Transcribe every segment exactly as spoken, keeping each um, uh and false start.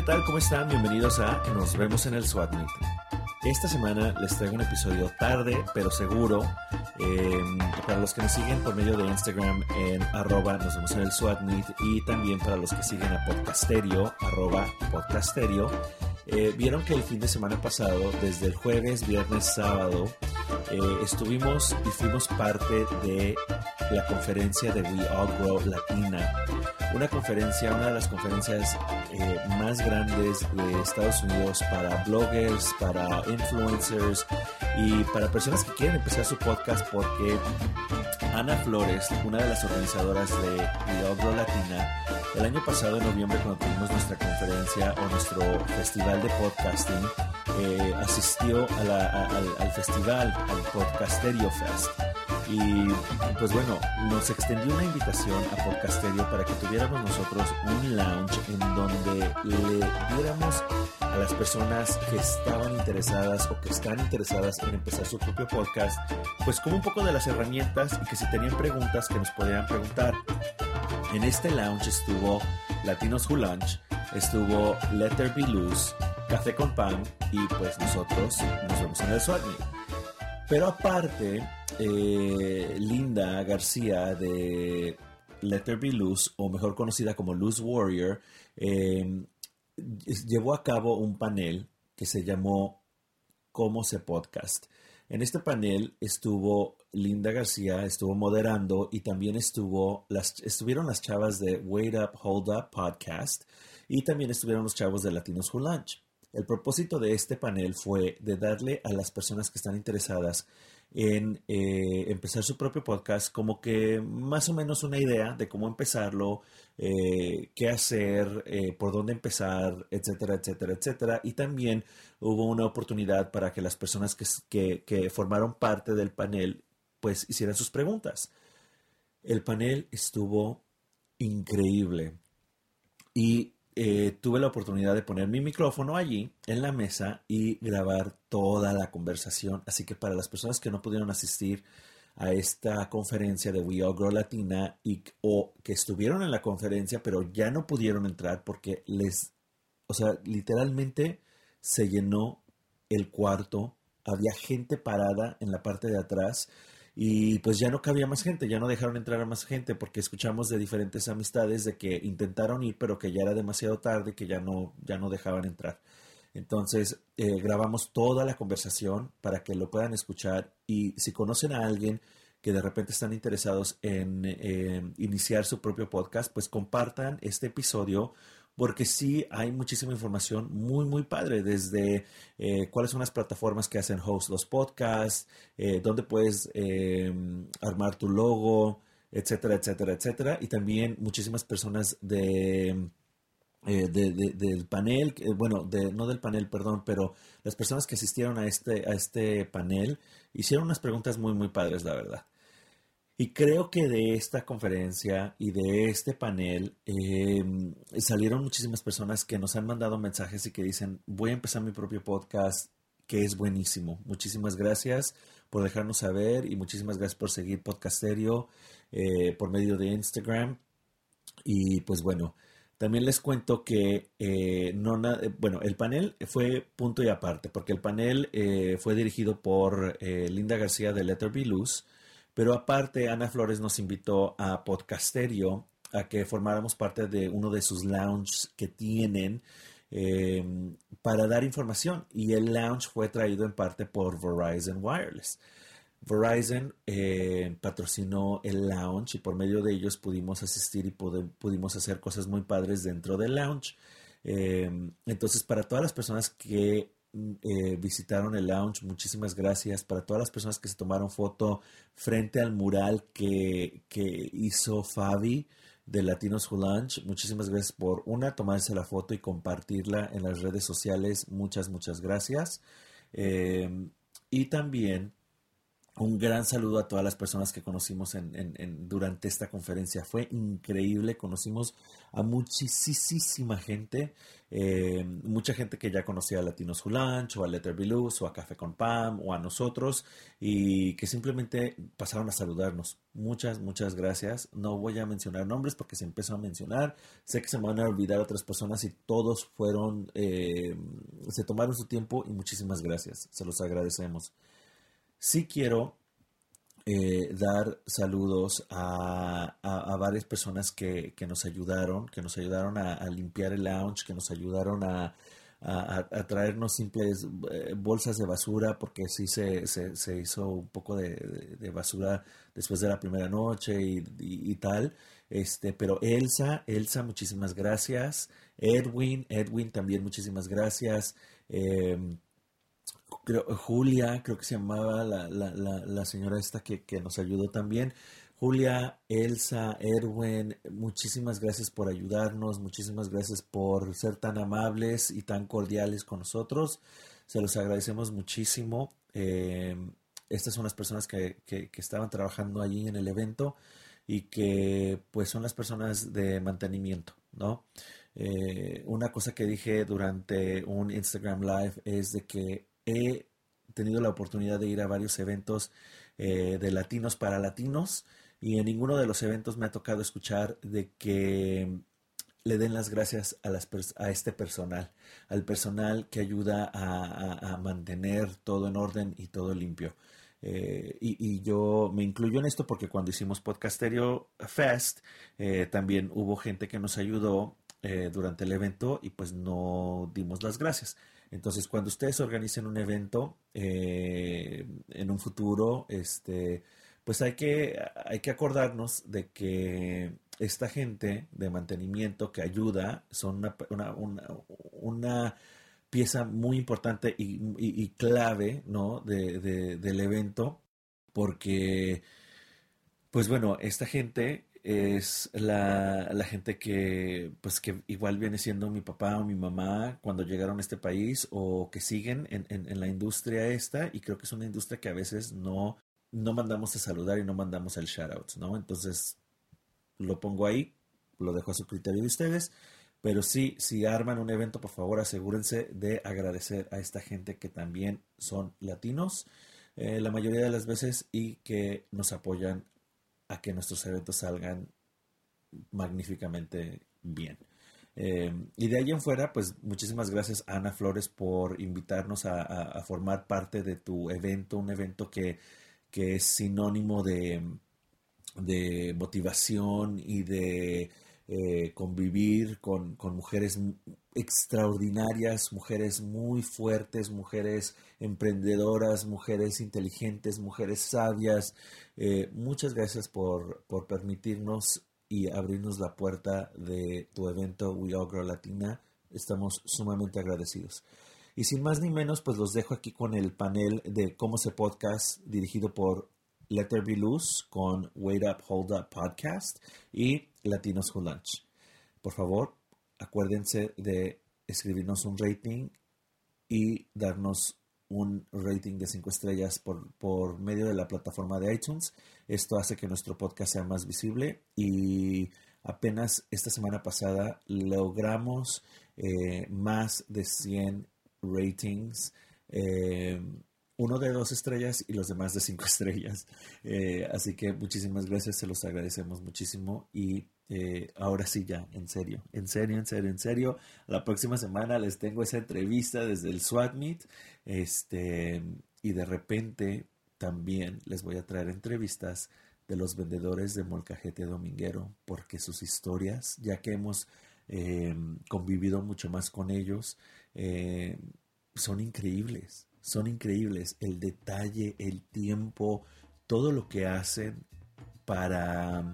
tal? ¿Cómo están? Bienvenidos a Nos vemos en el SWAT Meet. Esta semana les traigo un episodio tarde, pero seguro. Eh, para los que nos siguen por medio de Instagram en arroba Nos vemos en el SWAT Meet, y también para los que siguen a Podcasterio, arroba Podcasterio. Eh, vieron que el fin de semana pasado, desde el jueves, viernes, sábado, eh, estuvimos y fuimos parte de la conferencia de We All Grow Latina. Una conferencia, una de las conferencias eh, más grandes de Estados Unidos para bloggers, para influencers y para personas que quieren empezar su podcast, porque Ana Flores, una de las organizadoras de We All Grow Latina, el año pasado en noviembre, cuando tuvimos nuestra conferencia o nuestro festival de podcasting, eh, asistió a la, a, al, al festival, al Podcasterio Fest. Y pues bueno, nos extendió una invitación a Podcasterio para que tuviéramos nosotros un lounge en donde le diéramos a las personas que estaban interesadas o que están interesadas en empezar su propio podcast, pues como un poco de las herramientas, y que si tenían preguntas que nos podían preguntar. En este lounge estuvo Latinos Who Lunch, estuvo Let There Be Loose, Café con Pan, y pues nosotros nos vemos en el SWAT Meet. Pero aparte, eh, Linda García de Let There Be Loose, o mejor conocida como Loose Warrior, eh, llevó a cabo un panel que se llamó ¿Cómo se podcast? En este panel estuvo Linda García, estuvo moderando, y también estuvo las, estuvieron las chavas de Wait Up, Hold Up Podcast, y también estuvieron los chavos de Latinos Who Lunch. El propósito de este panel fue de darle a las personas que están interesadas en eh, empezar su propio podcast como que más o menos una idea de cómo empezarlo, eh, qué hacer, eh, por dónde empezar, etcétera, etcétera, etcétera. Y también hubo una oportunidad para que las personas que, que, que formaron parte del panel pues hicieran sus preguntas. El panel estuvo increíble y Eh, tuve la oportunidad de poner mi micrófono allí en la mesa y grabar toda la conversación. Así que para las personas que no pudieron asistir a esta conferencia de We All Grow Latina, y, o que estuvieron en la conferencia pero ya no pudieron entrar porque les, o sea, literalmente se llenó el cuarto, había gente parada en la parte de atrás. Y pues ya no cabía más gente, ya no dejaron entrar a más gente, porque escuchamos de diferentes amistades de que intentaron ir, pero que ya era demasiado tarde y que ya no, ya no dejaban entrar. Entonces eh, grabamos toda la conversación para que lo puedan escuchar, y si conocen a alguien que de repente están interesados en eh, iniciar su propio podcast, pues compartan este episodio, porque sí hay muchísima información muy, muy padre, desde eh, cuáles son las plataformas que hacen host los podcasts, eh, dónde puedes eh, armar tu logo, etcétera, etcétera, etcétera. Y también muchísimas personas de, eh, de, de, del panel, eh, bueno, de, no del panel, perdón, pero las personas que asistieron a este, a este panel hicieron unas preguntas muy, muy padres, la verdad. Y creo que de esta conferencia y de este panel eh, salieron muchísimas personas que nos han mandado mensajes y que dicen: voy a empezar mi propio podcast, que es buenísimo. Muchísimas gracias por dejarnos saber, y muchísimas gracias por seguir Podcasterio eh, por medio de Instagram. Y pues bueno, también les cuento que eh, no na- bueno, el panel fue punto y aparte, porque el panel eh, fue dirigido por eh, Linda García de Let There Be Loose. Pero aparte, Ana Flores nos invitó a Podcasterio a que formáramos parte de uno de sus lounges que tienen eh, para dar información. Y el lounge fue traído en parte por Verizon Wireless. Verizon eh, patrocinó el lounge, y por medio de ellos pudimos asistir y pud- pudimos hacer cosas muy padres dentro del lounge. Eh, entonces, para todas las personas que Eh, visitaron el lounge, muchísimas gracias. Para todas las personas que se tomaron foto frente al mural que, que hizo Fabi de Latinos Who Lunch, muchísimas gracias por, una, tomarse la foto y compartirla en las redes sociales. Muchas, muchas gracias. Eh, y también Un gran saludo a todas las personas que conocimos en, en, en, durante esta conferencia. Fue increíble, conocimos a muchísima gente, eh, mucha gente que ya conocía a Latinos Who Lunch, o a Letter Be Loose, o a Café con Pam, o a nosotros, y que simplemente pasaron a saludarnos. Muchas, muchas gracias. No voy a mencionar nombres porque se empezó a mencionar. Sé que se me van a olvidar otras personas y todos fueron, eh, se tomaron su tiempo y muchísimas gracias. Se los agradecemos. Sí quiero eh, dar saludos a, a, a varias personas que, que nos ayudaron, que nos ayudaron a, a limpiar el lounge, que nos ayudaron a, a, a traernos simples eh, bolsas de basura, porque sí se, se, se hizo un poco de, de, de basura después de la primera noche y, y, y tal. Este, pero Elsa, Elsa, muchísimas gracias. Edwin, Edwin también muchísimas gracias. Eh, Creo, Julia, creo que se llamaba la, la, la, la señora esta que, que nos ayudó también. Julia, Elsa, Erwin, muchísimas gracias por ayudarnos, muchísimas gracias por ser tan amables y tan cordiales con nosotros. Se los agradecemos muchísimo. Eh, estas son las personas que, que, que estaban trabajando allí en el evento y que pues son las personas de mantenimiento, ¿no? Eh, una cosa que dije durante un Instagram Live es de que he tenido la oportunidad de ir a varios eventos eh, de latinos para latinos y en ninguno de los eventos me ha tocado escuchar de que le den las gracias a, las a este personal, al personal que ayuda a, a, a mantener todo en orden y todo limpio. Eh, y, y yo me incluyo en esto porque cuando hicimos Podcasterio Fest eh, también hubo gente que nos ayudó eh, durante el evento y pues no dimos las gracias. Entonces, cuando ustedes organicen un evento eh, en un futuro, este, pues hay que, hay que acordarnos de que esta gente de mantenimiento que ayuda son una, una, una, una pieza muy importante y, y, y clave, ¿no? de, de, del evento, porque, pues bueno, esta gente es la, la gente que pues que igual viene siendo mi papá o mi mamá cuando llegaron a este país o que siguen en, en, en la industria esta, y creo que es una industria que a veces no, no mandamos a saludar y no mandamos el shout-out, ¿no? Entonces lo pongo ahí, lo dejo a su criterio de ustedes, pero sí, si arman un evento, por favor asegúrense de agradecer a esta gente que también son latinos eh, la mayoría de las veces y que nos apoyan a que nuestros eventos salgan magníficamente bien. Eh, y de ahí en fuera, pues muchísimas gracias Ana Flores por invitarnos a, a, a formar parte de tu evento, un evento que, que es sinónimo de, de motivación y de eh, convivir con, con mujeres extraordinarias, mujeres muy fuertes, mujeres emprendedoras, mujeres inteligentes, mujeres sabias. Eh, muchas gracias por, por permitirnos y abrirnos la puerta de tu evento We All Grow Latina. Estamos sumamente agradecidos. Y sin más ni menos, pues los dejo aquí con el panel de Cómo se Podcast, dirigido por Letter Be Loose con Wait Up, Hold Up Podcast y Latinos Who Lunch. Por favor, acuérdense de escribirnos un rating y darnos un rating de cinco estrellas por, por medio de la plataforma de iTunes. Esto hace que nuestro podcast sea más visible y apenas esta semana pasada logramos eh, más de cien ratings, eh, uno de dos estrellas y los demás de cinco estrellas. Eh, así que muchísimas gracias, se los agradecemos muchísimo y eh, ahora sí ya, en serio, en serio, en serio, en serio. La próxima semana les tengo esa entrevista desde el Swat Meet este, y de repente también les voy a traer entrevistas de los vendedores de molcajete dominguero porque sus historias, ya que hemos eh, convivido mucho más con ellos, eh, son increíbles. Son increíbles, el detalle, el tiempo, todo lo que hacen para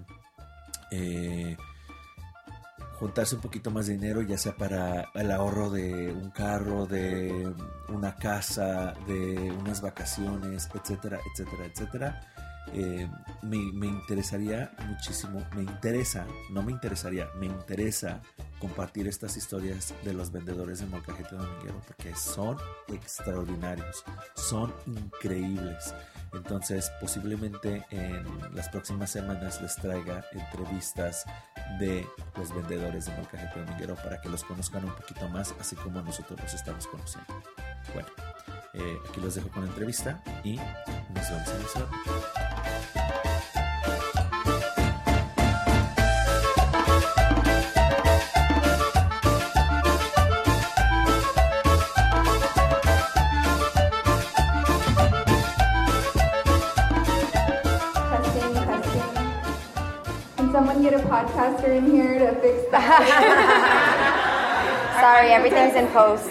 eh, juntarse un poquito más de dinero, ya sea para el ahorro de un carro, de una casa, de unas vacaciones, etcétera, etcétera, etcétera. Eh, me, me interesaría muchísimo, me interesa, no me interesaría, me interesa compartir estas historias de los vendedores de molcajete dominguero porque son extraordinarios, son increíbles. Entonces, posiblemente en las próximas semanas les traiga entrevistas de los vendedores de molcajete dominguero para que los conozcan un poquito más, así como nosotros los estamos conociendo. Bueno, eh, aquí los dejo con la entrevista y nos vemos en el salón. Someone get a podcaster in here to fix that. Sorry, everything's in post.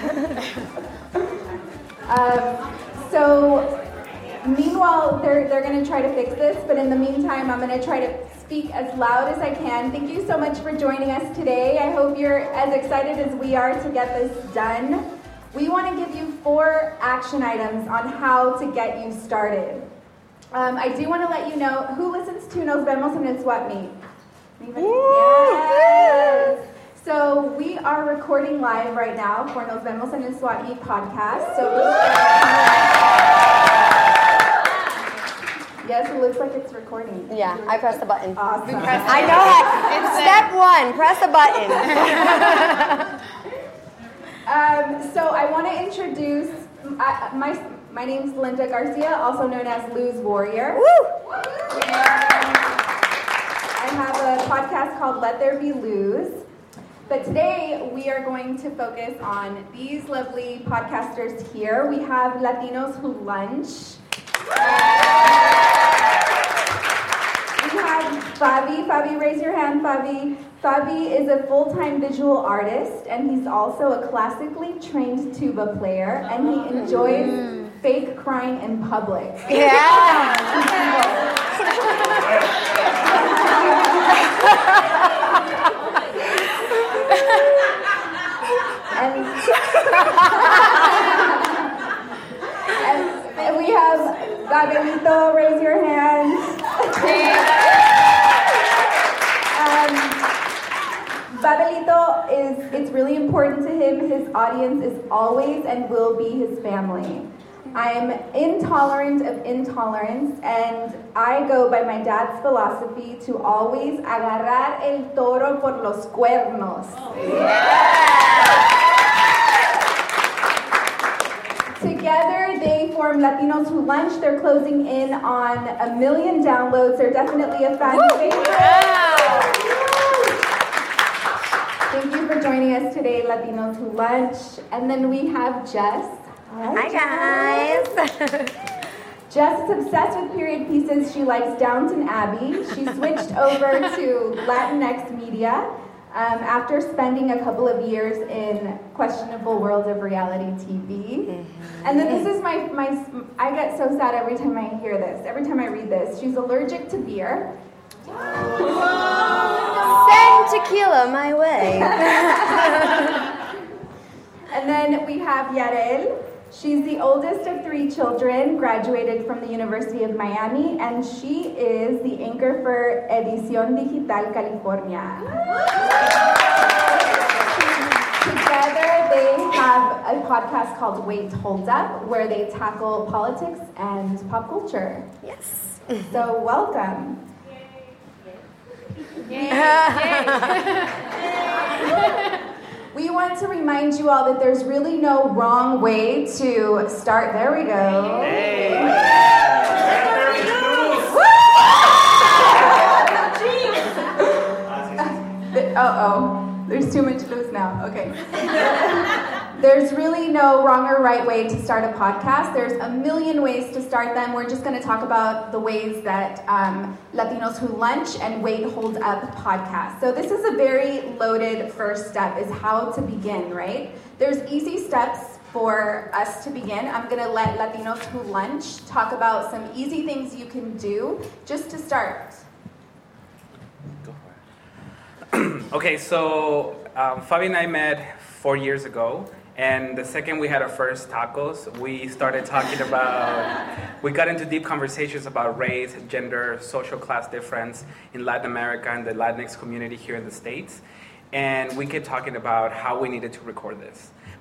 um, so, meanwhile, they're they're going to try to fix this, but in the meantime, I'm going to try to speak as loud as I can. Thank you so much for joining us today. I hope you're as excited as we are to get this done. We want to give you four action items on how to get you started. Um, I do want to let you know, who listens to Nos Vemos en el SWAT Meet? Anybody? Yes! So we are recording live right now for Nos Vemos en el SWAT Meet podcast. So yes, it looks like it's recording. Yeah, I pressed the button. Awesome. I know it. Step one, press the button. um, so I want to introduce uh, my... My name's Linda Garcia, also known as Luz Warrior. Woo! I have a podcast called Let There Be Luz. But today we are going to focus on these lovely podcasters here. We have Latinos Who Lunch. We have Fabi. Fabi, raise your hand, Fabi. Fabi is a full-time visual artist, and he's also a classically trained tuba player, and he enjoys mm. fake crying in public. Yeah. and, and we have Babelito, raise your hand. um, Babelito is, it's really important to him. His audience is always and will be his family. I'm intolerant of intolerance, and I go by my dad's philosophy to always agarrar el toro por los cuernos. Oh. Yeah. Together, they form Latinos Who Lunch. They're closing in on a million downloads. They're definitely a fan favorite. Yeah. Thank you for joining us today, Latinos Who Lunch. And then we have Jess. Hi, guys. Jess is obsessed with period pieces. She likes Downton Abbey. She switched over to Latinx media um, after spending a couple of years in questionable world of reality T V. Mm-hmm. And then this is my, my, I get so sad every time I hear this, every time I read this. She's allergic to beer. Send tequila my way. And then we have Yarel. She's the oldest of three children, graduated from the University of Miami, and she is the anchor for Edición Digital California. Together, they have a podcast called Wait, Hold Up, where they tackle politics and pop culture. Yes. So, welcome. Yay. Yay. We want to remind you all that there's really no wrong way to start. There we go. Hey. Uh-oh. There's too much loose now. Okay. There's really no wrong or right way to start a podcast. There's a million ways to start them. We're just going to talk about the ways that um, Latinos Who Lunch and Wait, Hold Up podcast. So this is a very loaded first step, is how to begin, right? There's easy steps for us to begin. I'm going to let Latinos Who Lunch talk about some easy things you can do just to start. Go for it. Okay, so um, Fabi and I met four years ago. And the second we had our first tacos, we started talking about, we got into deep conversations about race, gender, social class difference in Latin America and the Latinx community here in the States. And we kept talking about how we needed to record this.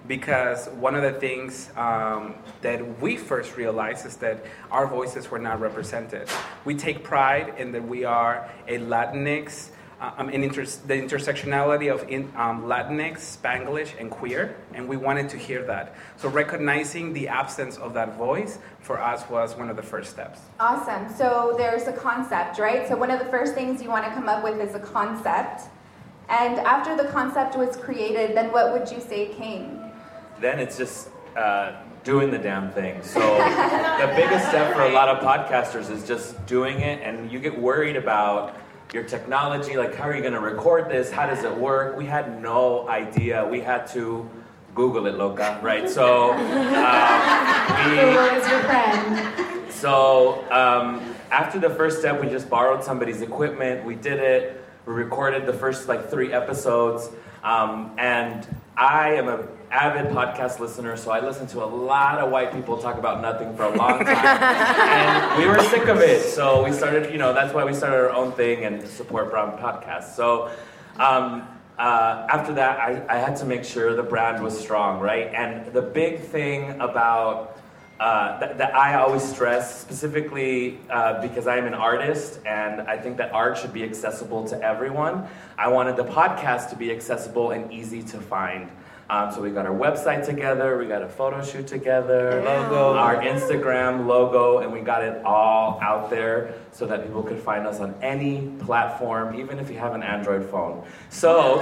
because one of the things um, that we first realized is that our voices were not represented. We take pride in that we are a Latinx, um, in inter- the intersectionality of in, um, Latinx, Spanglish, and queer, and we wanted to hear that. So recognizing the absence of that voice for us was one of the first steps. Awesome. So there's a concept, right? So one of the first things you want to come up with is a concept. And after the concept was created, then what would you say came? Then it's just uh, doing the damn thing. So the biggest step for a lot of podcasters is just doing it, and you get worried about your technology, like how are you going to record this? How does it work? We had no idea. We had to Google it, loca, right? So um, we, Google is your friend. So um, after the first step, we just borrowed somebody's equipment. We did it. We recorded the first like three episodes, um, and I am an avid podcast listener, so I listened to a lot of white people talk about nothing for a long time, and we were sick of it. So we started, you know, that's why we started our own thing and support brown podcasts. So um, uh, after that, I, I had to make sure the brand was strong, right? And the big thing about Uh, that, that I always stress, specifically uh, because I am an artist and I think that art should be accessible to everyone. I wanted the podcast to be accessible and easy to find. Um, so we got our website together, we got a photo shoot together, logo, our Instagram logo, and we got it all out there so that people could find us on any platform, even if you have an Android phone. So,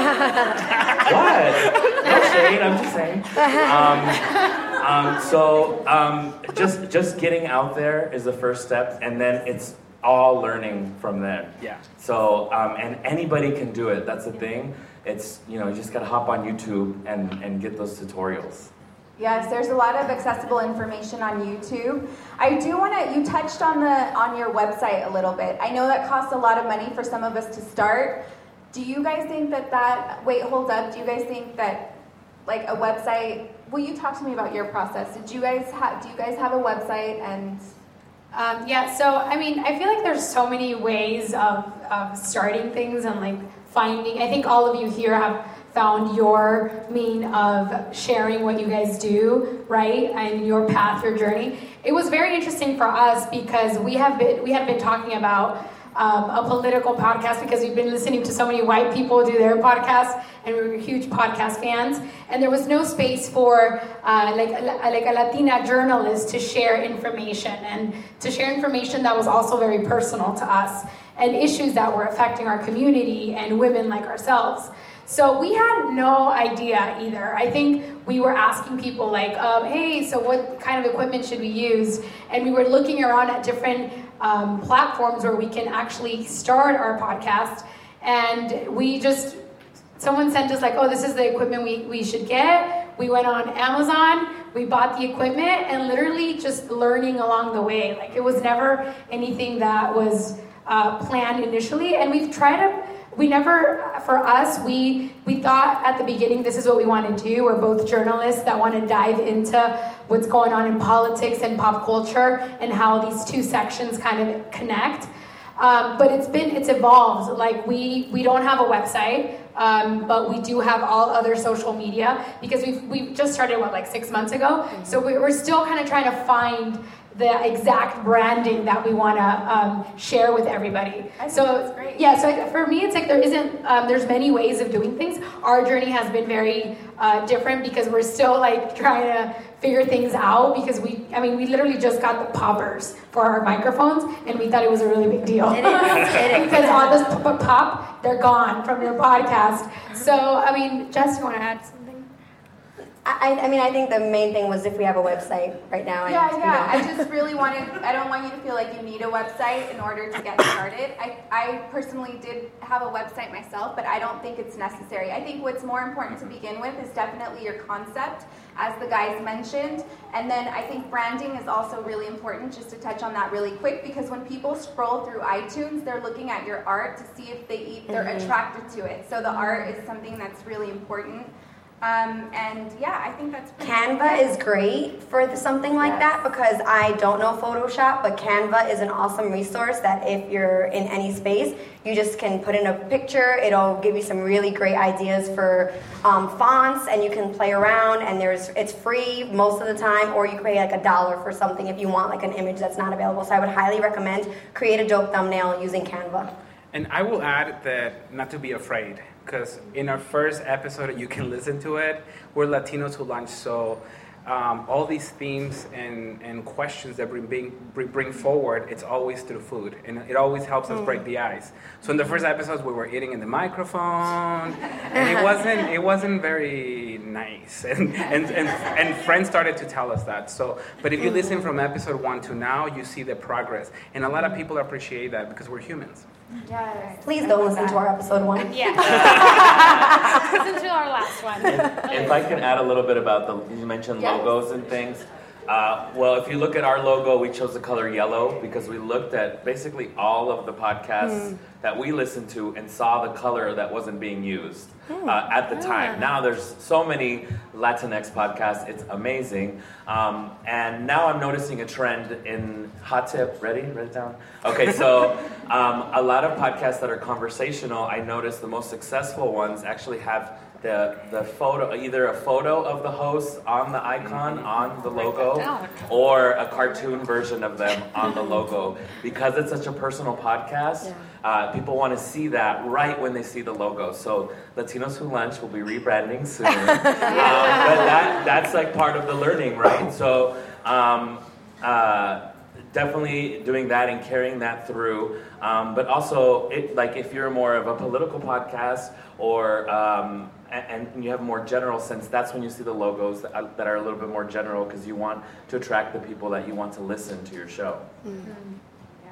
what? No shade, I'm just saying. Um, um, so, um, just just getting out there is the first step, and then it's all learning from there. Yeah. So, um, and anybody can do it. That's the thing. It's, you know, you just got to hop on YouTube and, and get those tutorials. Yes, there's a lot of accessible information on YouTube. I do want to, you touched on the on your website a little bit. I know that costs a lot of money for some of us to start. Do you guys think that that, wait, hold up, do you guys think that like a website, will you talk to me about your process? Did you guys have, do you guys have a website and? Um, yeah, so I mean, I feel like there's so many ways of, of starting things and like finding, I think all of you here have found your mean of sharing what you guys do, right? And your path, your journey. It was very interesting for us because we have been, we had been talking about um, a political podcast because we've been listening to so many white people do their podcasts and we were huge podcast fans. And there was no space for uh, like, a, like a Latina journalist to share information and to share information that was also very personal to us and issues that were affecting our community and women like ourselves. So we had no idea either. I think we were asking people like, um, hey, so what kind of equipment should we use? And we were looking around at different um, platforms where we can actually start our podcast. And we just, someone sent us like, oh, this is the equipment we, we should get. We went on Amazon, we bought the equipment, and literally just learning along the way. Like it was never anything that was uh, planned initially. And we've tried to, we never, for us, we we thought at the beginning this is what we want to do. We're both journalists that want to dive into what's going on in politics and pop culture and how these two sections kind of connect. Um, but it's been, it's evolved. Like we we don't have a website, um, but we do have all other social media because we've we just started what like six months ago. Mm-hmm. So we, we're still kind of trying to find the exact branding that we want to um, share with everybody. I think so that's great. Yeah, so for me, it's like there isn't. Um, there's many ways of doing things. Our journey has been very uh, different because we're still like trying to figure things out. Because we, I mean, we literally just got the poppers for our microphones, and we thought it was a really big deal. It is. It is. Because all this pop, pop, they're gone from your podcast. So I mean, Jess, you want to add something? I, I mean, I think the main thing was if we have a website right now. And, Yeah, you yeah. know. I just really wanted, I don't want you to feel like you need a website in order to get started. I, I personally did have a website myself, but I don't think it's necessary. I think what's more important to begin with is definitely your concept, as the guys mentioned. And then I think branding is also really important, just to touch on that really quick, because when people scroll through iTunes, they're looking at your art to see if they, they're mm-hmm. attracted to it. So the art is something that's really important. Um, and yeah, I think that's pretty Canva cool. is great for something like Yes. that because I don't know Photoshop, but Canva is an awesome resource that if you're in any space, you just can put in a picture. It'll give you some really great ideas for um, fonts, and you can play around. And there's it's free most of the time, or you pay like a dollar for something if you want like an image that's not available. So I would highly recommend create a dope thumbnail using Canva. And I will add that not to be afraid, because in our first episode, you can listen to it, we're Latinos Who Lunch, so um, all these themes and, and questions that we bring, bring forward, it's always through food, and it always helps us mm. break the ice. So in the first episodes, we were eating in the microphone, and it wasn't it wasn't very nice, and and, and, and friends started to tell us that. So, but if you listen from episode one to now, you see the progress, and a lot of people appreciate that because we're humans. Yes. Please don't listen to our episode one. Yeah. Listen to our last one. If, if I can add a little bit about the, you mentioned Yes. logos and things. Uh, well, if you look at our logo, we chose the color yellow because we looked at basically all of the podcasts mm. that we listened to and saw the color that wasn't being used mm. uh, at the time. Yeah. Now there's so many Latinx podcasts, it's amazing. Um, and now I'm noticing a trend in hot tip. Ready? Write it down. Okay, so um, a lot of podcasts that are conversational, I noticed the most successful ones actually have the the photo, either a photo of the host on the icon on the logo, or a cartoon version of them on the logo. Because it's such a personal podcast, uh, people want to see that right when they see the logo. So Latinos Who Lunch will be rebranding soon. um, but that that's like part of the learning, right? So um, uh, definitely doing that and carrying that through. Um, but also, it, like if you're more of a political podcast or um, and, and you have a more general sense, that's when you see the logos that are, that are a little bit more general because you want to attract the people that you want to listen to your show. Mm-hmm. Yeah.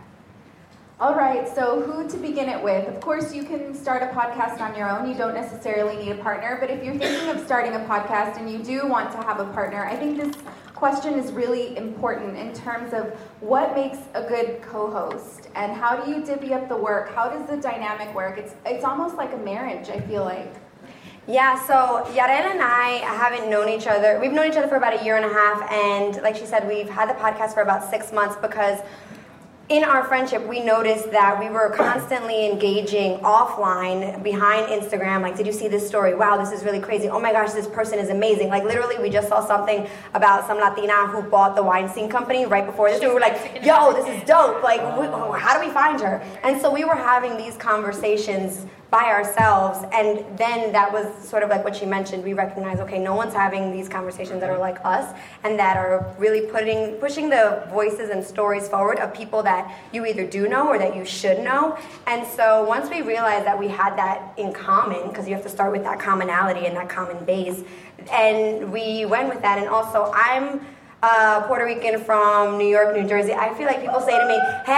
All right, so who to begin it with? Of course, you can start a podcast on your own. You don't necessarily need a partner, but if you're thinking of starting a podcast and you do want to have a partner, I think this question is really important in terms of what makes a good co-host and how do you divvy up the work? How does the dynamic work? It's it's almost like a marriage, I feel like. Yeah, so Yarel and I haven't known each other. We've known each other for about a year and a half, and like she said, we've had the podcast for about six months because in our friendship, we noticed that we were constantly engaging offline behind Instagram. Like, did you see this story? Wow, this is really crazy. Oh my gosh, this person is amazing. Like, literally, we just saw something about some Latina who bought the Weinstein Company right before this. And we were like, yo, this is dope. Like, we, how do we find her? And so we were having these conversations by ourselves, and then that was sort of like what she mentioned. We recognize, okay, no one's having these conversations that are like us and that are really putting pushing the voices and stories forward of people that you either do know or that you should know. And so once we realized that we had that in common, because you have to start with that commonality and that common base, and we went with that. And also, I'm Uh, Puerto Rican from New York, New Jersey. I feel like people say to me,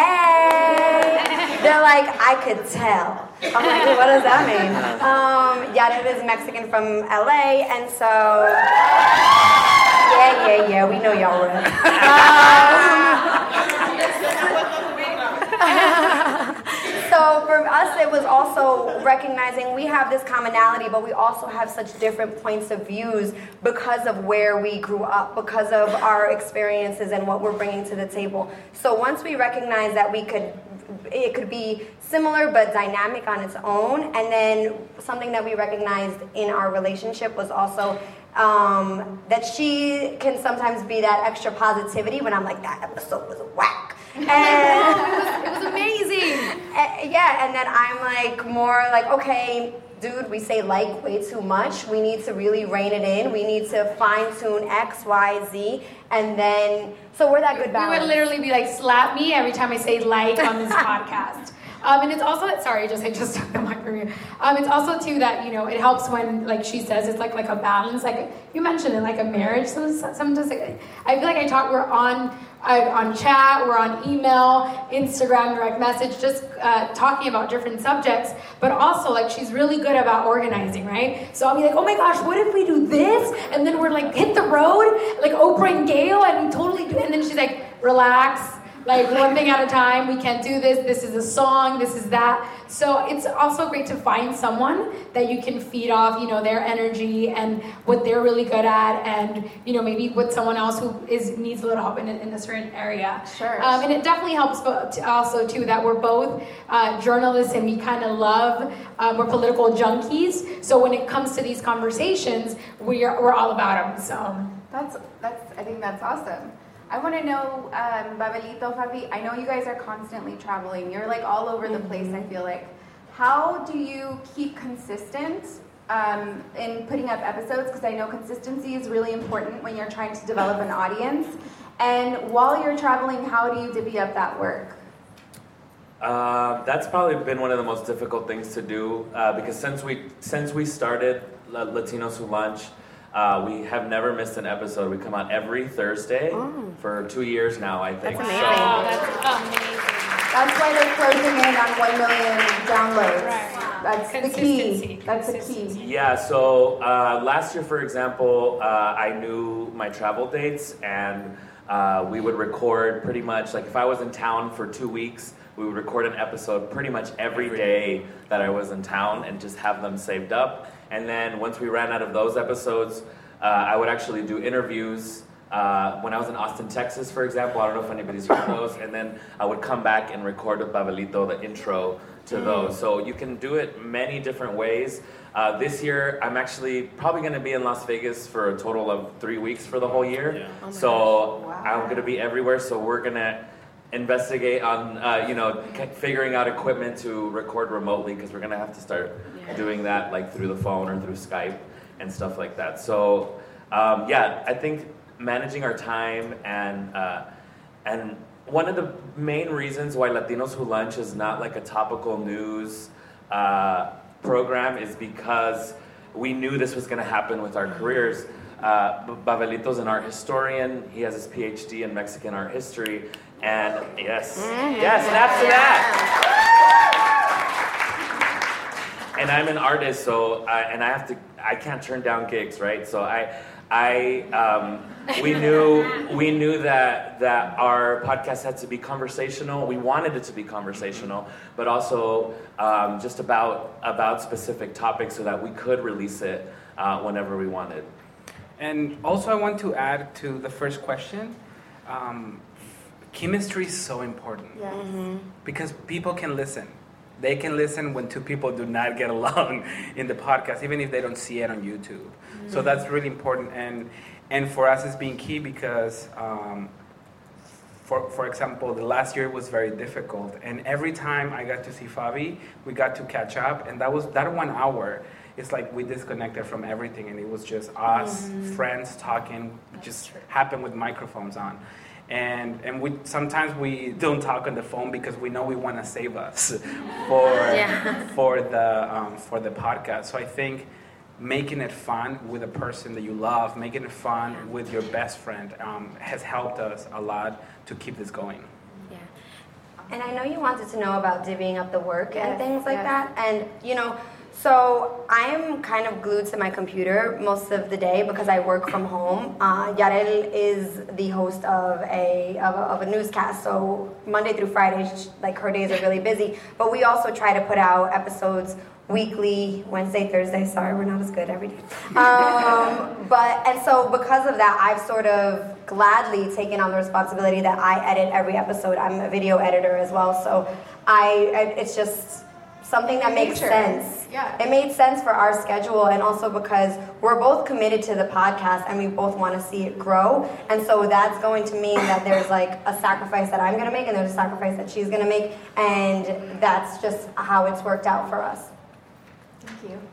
hey, they're like, I could tell. I'm like, what does that mean? Um, Yarel is Mexican from L A, and so, yeah, yeah, yeah, we know y'all real. Um, So for us, it was also recognizing we have this commonality, but we also have such different points of views because of where we grew up, because of our experiences and what we're bringing to the table. So once we recognize that we could, it could be similar but dynamic on its own, and then something that we recognized in our relationship was also um, that she can sometimes be that extra positivity when I'm like, that episode was whack. And it, was, it was amazing. And, yeah, and then I'm like more like, okay, dude, we say like way too much. We need to really rein it in. We need to fine tune X, Y, Z, and then so we're that good balance. We would literally be like, slap me every time I say like on this podcast. Um, and it's also, sorry, just I just took the mic from you. Um, it's also too that, you know, it helps when, like she says, it's like like a balance. Like you mentioned in like a marriage. So sometimes like, I feel like I talk. We're on uh, on chat, we're on email, Instagram, direct message, just uh, talking about different subjects. But also, like she's really good about organizing, right? So I'll be like, oh my gosh, what if we do this? And then we're like, hit the road, like Oprah and Gail, and we totally do. And then she's like, relax. like one thing at a time. We can't do this. This is a song. This is that. So it's also great to find someone that you can feed off, you know, their energy and what they're really good at, and you know, maybe with someone else who is needs a little help in a, in a certain area. Sure. Um, and it definitely helps also too that we're both uh, journalists and we kind of love. Um, we're political junkies. So when it comes to these conversations, we're we're all about them. So that's that's. I think that's awesome. I want to know, um, Babelito, Fabi, I know you guys are constantly traveling. You're like all over the place, I feel like. How do you keep consistent um, in putting up episodes? Because I know consistency is really important when you're trying to develop an audience. And while you're traveling, how do you divvy up that work? Uh, that's probably been one of the most difficult things to do uh, because since we since we started Latinos Who Lunch, Uh, we have never missed an episode. We come out every Thursday oh. for two years now, I think. That's amazing. Wow, that's amazing. That's why they're closing in on one million downloads. Right. That's the key. That's the key. Yeah, so uh, last year, for example, uh, I knew my travel dates, and uh, we would record pretty much, like if I was in town for two weeks, we would record an episode pretty much every day that I was in town and just have them saved up. And then once we ran out of those episodes, uh, I would actually do interviews. Uh, when I was in Austin, Texas, for example, I don't know if anybody's heard those, and then I would come back and record with Babelito the intro to those. So you can do it many different ways. Uh, this year, I'm actually probably going to be in Las Vegas for a total of three weeks for the whole year. Yeah. Oh so wow. I'm going to be everywhere, so we're going to investigate on, uh, you know, figuring out equipment to record remotely, because we're going to have to start yeah. doing that like through the phone or through Skype and stuff like that. So, um, yeah, I think managing our time and uh, and one of the main reasons why Latinos Who Lunch is not like a topical news uh, program is because we knew this was going to happen with our careers. Uh, Babelito's an art historian. He has his P H D in Mexican art history. And yes, mm-hmm. yes, snaps to that. And I'm an artist, so I, and I have to, I can't turn down gigs, right? So I, I, um, we knew, we knew that that our podcast had to be conversational. We wanted it to be conversational, but also um, just about about specific topics, so that we could release it uh, whenever we wanted. And also, I want to add to the first question. Um, Chemistry is so important. Yes. Mm-hmm. Because people can listen. They can listen when two people do not get along in the podcast, even if they don't see it on YouTube. Mm-hmm. So that's really important. And and for us, it's been key because, um, for for example, the last year was very difficult. And every time I got to see Fabi, we got to catch up. And that was that one hour. It's like we disconnected from everything. And it was just us, mm-hmm. friends talking, that's just true. Happened with microphones on. And and we sometimes we don't talk on the phone because we know we want to save us for yeah. for the um, for the podcast. So I think making it fun with a person that you love, making it fun with your best friend, um, has helped us a lot to keep this going. Yeah. And I know you wanted to know about divvying up the work yes, and things like yes. that. And you know. So I'm kind of glued to my computer most of the day because I work from home. Uh, Yarel is the host of a, of a of a newscast, so Monday through Friday, like her days are really busy. But we also try to put out episodes weekly, Wednesday, Thursday. Sorry, we're not as good every day. Um, but and so because of that, I've sort of gladly taken on the responsibility that I edit every episode. I'm a video editor as well, so I it's just something that makes sense. Yeah. It made sense for our schedule, and also because we're both committed to the podcast and we both want to see it grow. And so that's going to mean that there's like a sacrifice that I'm going to make and there's a sacrifice that she's going to make. And that's just how it's worked out for us. Thank you.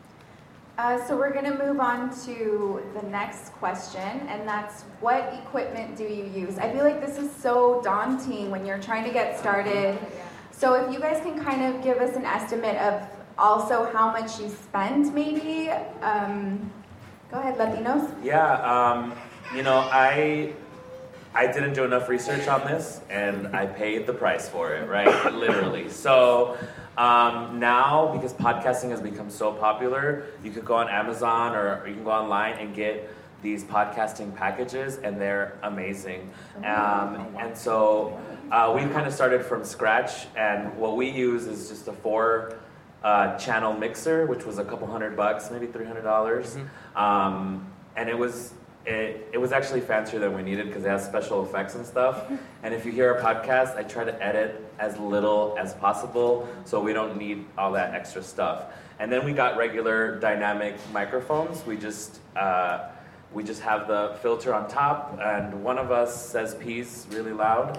Uh, so we're going to move on to the next question, and that's, what equipment do you use? I feel like this is so daunting when you're trying to get started. So if you guys can kind of give us an estimate of also how much you spent, maybe. Um, go ahead, Latinos. Yeah, um, you know, I I didn't do enough research on this, and I paid the price for it, right? Literally. So um, now, because podcasting has become so popular, you could go on Amazon or you can go online and get these podcasting packages, and they're amazing. Um, and so uh, we kind of started from scratch, and what we use is just a four uh, channel mixer, which was a couple hundred bucks, maybe three hundred dollars, mm-hmm. um, and it was it, it was actually fancier than we needed because it has special effects and stuff. And if you hear a podcast, I try to edit as little as possible so we don't need all that extra stuff. And then we got regular dynamic microphones. We just uh, we just have the filter on top, and one of us says peace really loud.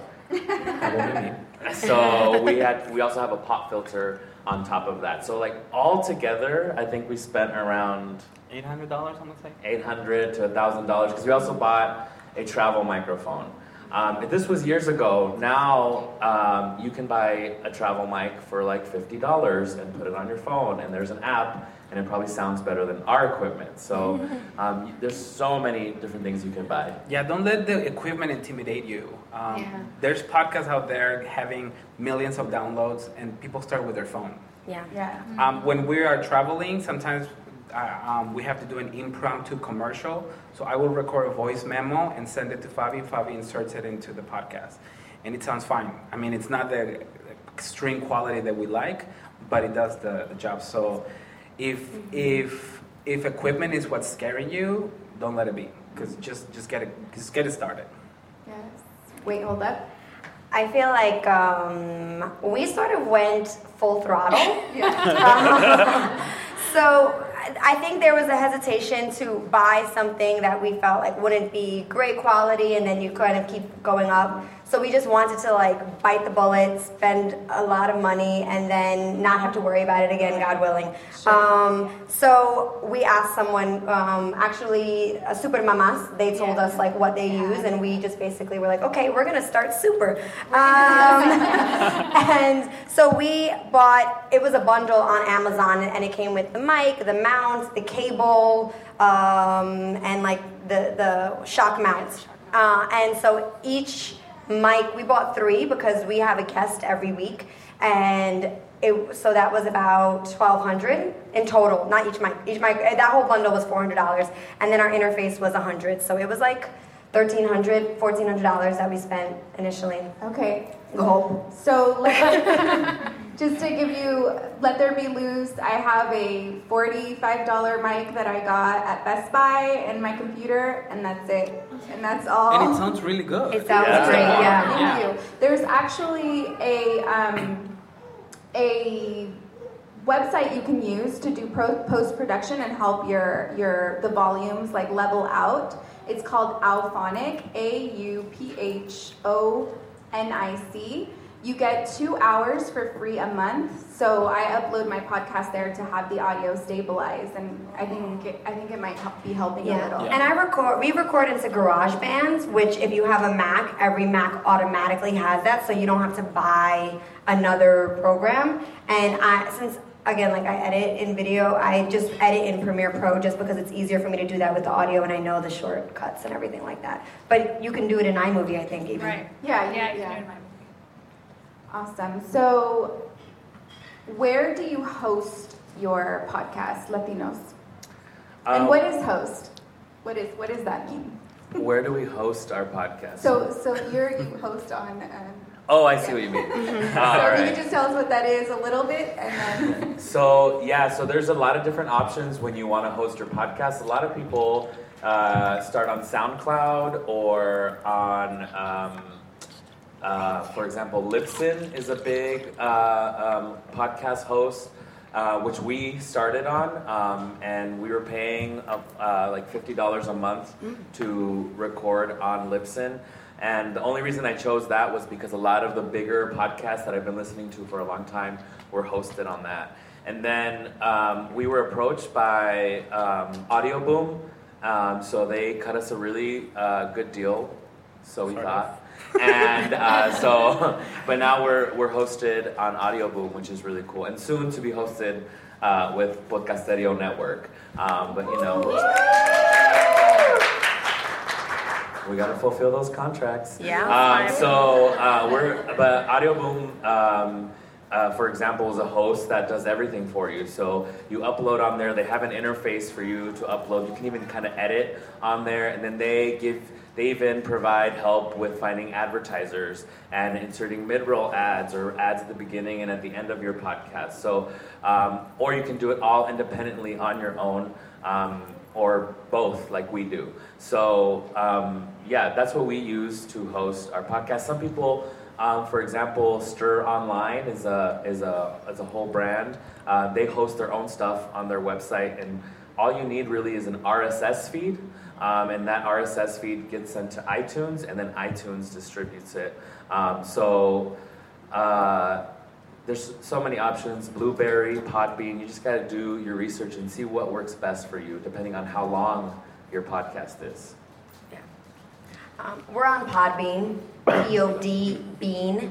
So we had we also have a pop filter on top of that. So like all together, I think we spent around eight hundred dollars on the thing. Eight hundred to a thousand dollars because we also bought a travel microphone. Um, this was years ago. Now um, you can buy a travel mic for like fifty dollars and put it on your phone, and there's an app, and it probably sounds better than our equipment. So um, there's so many different things you can buy. Yeah, don't let the equipment intimidate you. Um, Yeah. There's podcasts out there having millions of downloads, and people start with their phone. Yeah. Yeah. Um, when we are traveling, sometimes uh, um, we have to do an impromptu commercial. So I will record a voice memo and send it to Fabi, and Fabi inserts it into the podcast. And it sounds fine. I mean, it's not the extreme quality that we like, but it does the, the job. So if if if equipment is what's scaring you, don't let it be. Because just, just get it just get it started. Yes. Wait, hold up. I feel like um, we sort of went full throttle. Yeah. Um, so I think there was a hesitation to buy something that we felt like wouldn't be great quality, and then you kind of keep going up. So we just wanted to like bite the bullet, spend a lot of money, and then not have to worry about it again, God willing. Sure. Um, so we asked someone, um, actually, uh, Super Mamas, they told Yeah. us like what they use, and we just basically were like, okay, we're gonna start Super. Um, and so we bought, it was a bundle on Amazon, and it came with the mic, the mount, the cable, um, and like the, the shock mount. Uh, and so each mic, we bought three because we have a guest every week, and it, so that was about twelve hundred dollars in total, not each mic. Each mic, that whole bundle was four hundred dollars, and then our interface was one hundred dollars. So it was like thirteen hundred dollars, fourteen hundred dollars that we spent initially. Okay. Go. So let, just to give you, Let There Be Loose, I have a forty-five dollars mic that I got at Best Buy and my computer, and that's it. And that's all. And it sounds really good. It sounds Yeah. great, yeah. Thank Yeah. you. There's actually a um, a website you can use to do pro- post-production and help your your the volumes like level out. It's called Auphonic, A U P H O N I C. You get two hours for free a month. So I upload my podcast there to have the audio stabilized, and I think it, I think it might help, be helping a Yeah. little. And I record, we record into GarageBand, which if you have a Mac, every Mac automatically has that, so you don't have to buy another program. And I, since, again, like I edit in video, I just edit in Premiere Pro just because it's easier for me to do that with the audio, and I know the shortcuts and everything like that. But you can do it in iMovie, I think, even. Right. Yeah, Yeah, yeah. you can do it in my Awesome. So, where do you host your podcast, Latinos? And Um, what is host? What is what does that mean? Where do we host our podcast? So, so you're you host on. Um, oh, I see what you mean. so All you right. can just tell us what that is a little bit, and then. So yeah, so there's a lot of different options when you want to host your podcast. A lot of people uh, start on SoundCloud or on, um, uh, for example, Libsyn is a big uh, um, podcast host, uh, which we started on, um, and we were paying uh, uh, like fifty dollars a month to record on Libsyn. And the only reason I chose that was because a lot of the bigger podcasts that I've been listening to for a long time were hosted on that. And then um, we were approached by um, Audio Boom, um, so they cut us a really uh, good deal, so we Sort thought. And uh, so, but now we're we're hosted on Audio Boom, which is really cool, and soon to be hosted uh, with Podcasterio Network. Um, but you know. We gotta fulfill those contracts. Yeah. Um, so uh, we're, but Audio Boom, um, uh, for example, is a host that does everything for you. So you upload on there. They have an interface for you to upload. You can even kind of edit on there, and then they give They even provide help with finding advertisers and inserting mid-roll ads or ads at the beginning and at the end of your podcast. So, um, or you can do it all independently on your own, um, or both, like we do. So, um, yeah, that's what we use to host our podcast. Some people, um, for example, Stir Online is a is a is a whole brand. Uh, they host their own stuff on their website, and all you need really is an R S S feed. Um, and that R S S feed gets sent to iTunes, and then iTunes distributes it. Um, so uh, there's so many options: Blueberry, Podbean. You just got to do your research and see what works best for you, depending on how long your podcast is. Yeah. Um, we're on Podbean, P O D Bean,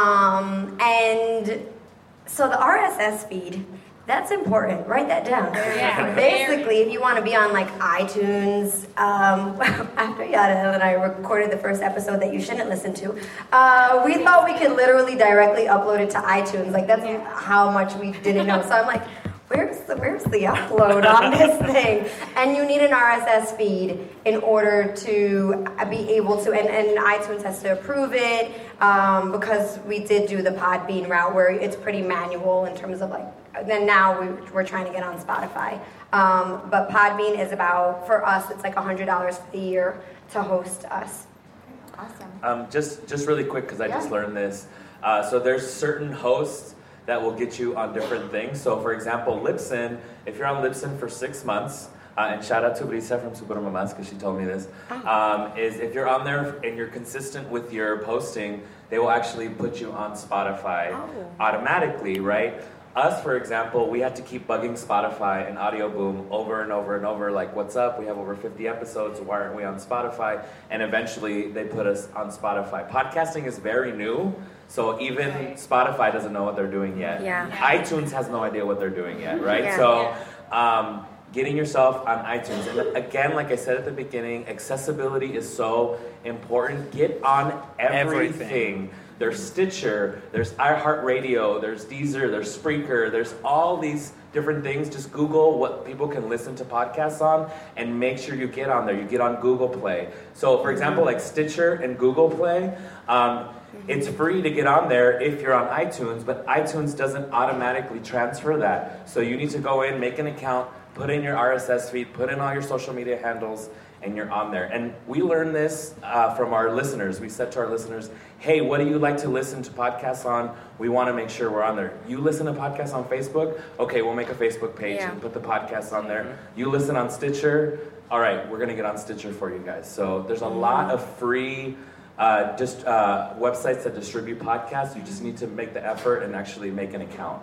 um, and so the R S S feed. That's important. Write that down. Yeah. Basically, if you want to be on like iTunes, um, after Yara and I recorded the first episode that you shouldn't listen to, uh, we thought we could literally directly upload it to iTunes. Like that's how much we didn't know. So I'm like, where's the where's the upload on this thing? And you need an R S S feed in order to be able to, and, and iTunes has to approve it um, because we did do the Podbean route where it's pretty manual in terms of like. Then now we, we're trying to get on Spotify. Um, but Podbean is about, for us, it's like one hundred dollars for the year to host us. Awesome. Um, just, just really quick, because I Yeah. just learned this. Uh, so there's certain hosts that will get you on different things. So for example, Libsyn, if you're on Libsyn for six months, uh, and shout out to Brisa from Super Mamás, because she told me this, um, is if you're on there and you're consistent with your posting, they will actually put you on Spotify Oh. automatically, right? Us, for example, we had to keep bugging Spotify and Audio Boom over and over and over, like, what's up? We have over fifty episodes, why aren't we on Spotify? And eventually, they put us on Spotify. Podcasting is very new, so even Spotify doesn't know what they're doing yet. Yeah. iTunes has no idea what they're doing yet, right? Yeah. So, um, getting yourself on iTunes. And again, like I said at the beginning, accessibility is so important. Get on everything. Everything. There's Stitcher, there's iHeartRadio, there's Deezer, there's Spreaker, there's all these different things. Just Google what people can listen to podcasts on and make sure you get on there. You get on Google Play. So for example, like Stitcher and Google Play, um, it's free to get on there if you're on iTunes, but iTunes doesn't automatically transfer that. So you need to go in, make an account, put in your R S S feed, put in all your social media handles, and you're on there. And we learned this uh, from our listeners. We said to our listeners, hey, what do you like to listen to podcasts on? We want to make sure we're on there. You listen to podcasts on Facebook? Okay, we'll make a Facebook page Yeah. and put the podcasts on there. You listen on Stitcher? All right, we're going to get on Stitcher for you guys. So there's a lot of free uh, just uh, websites that distribute podcasts. You just need to make the effort and actually make an account.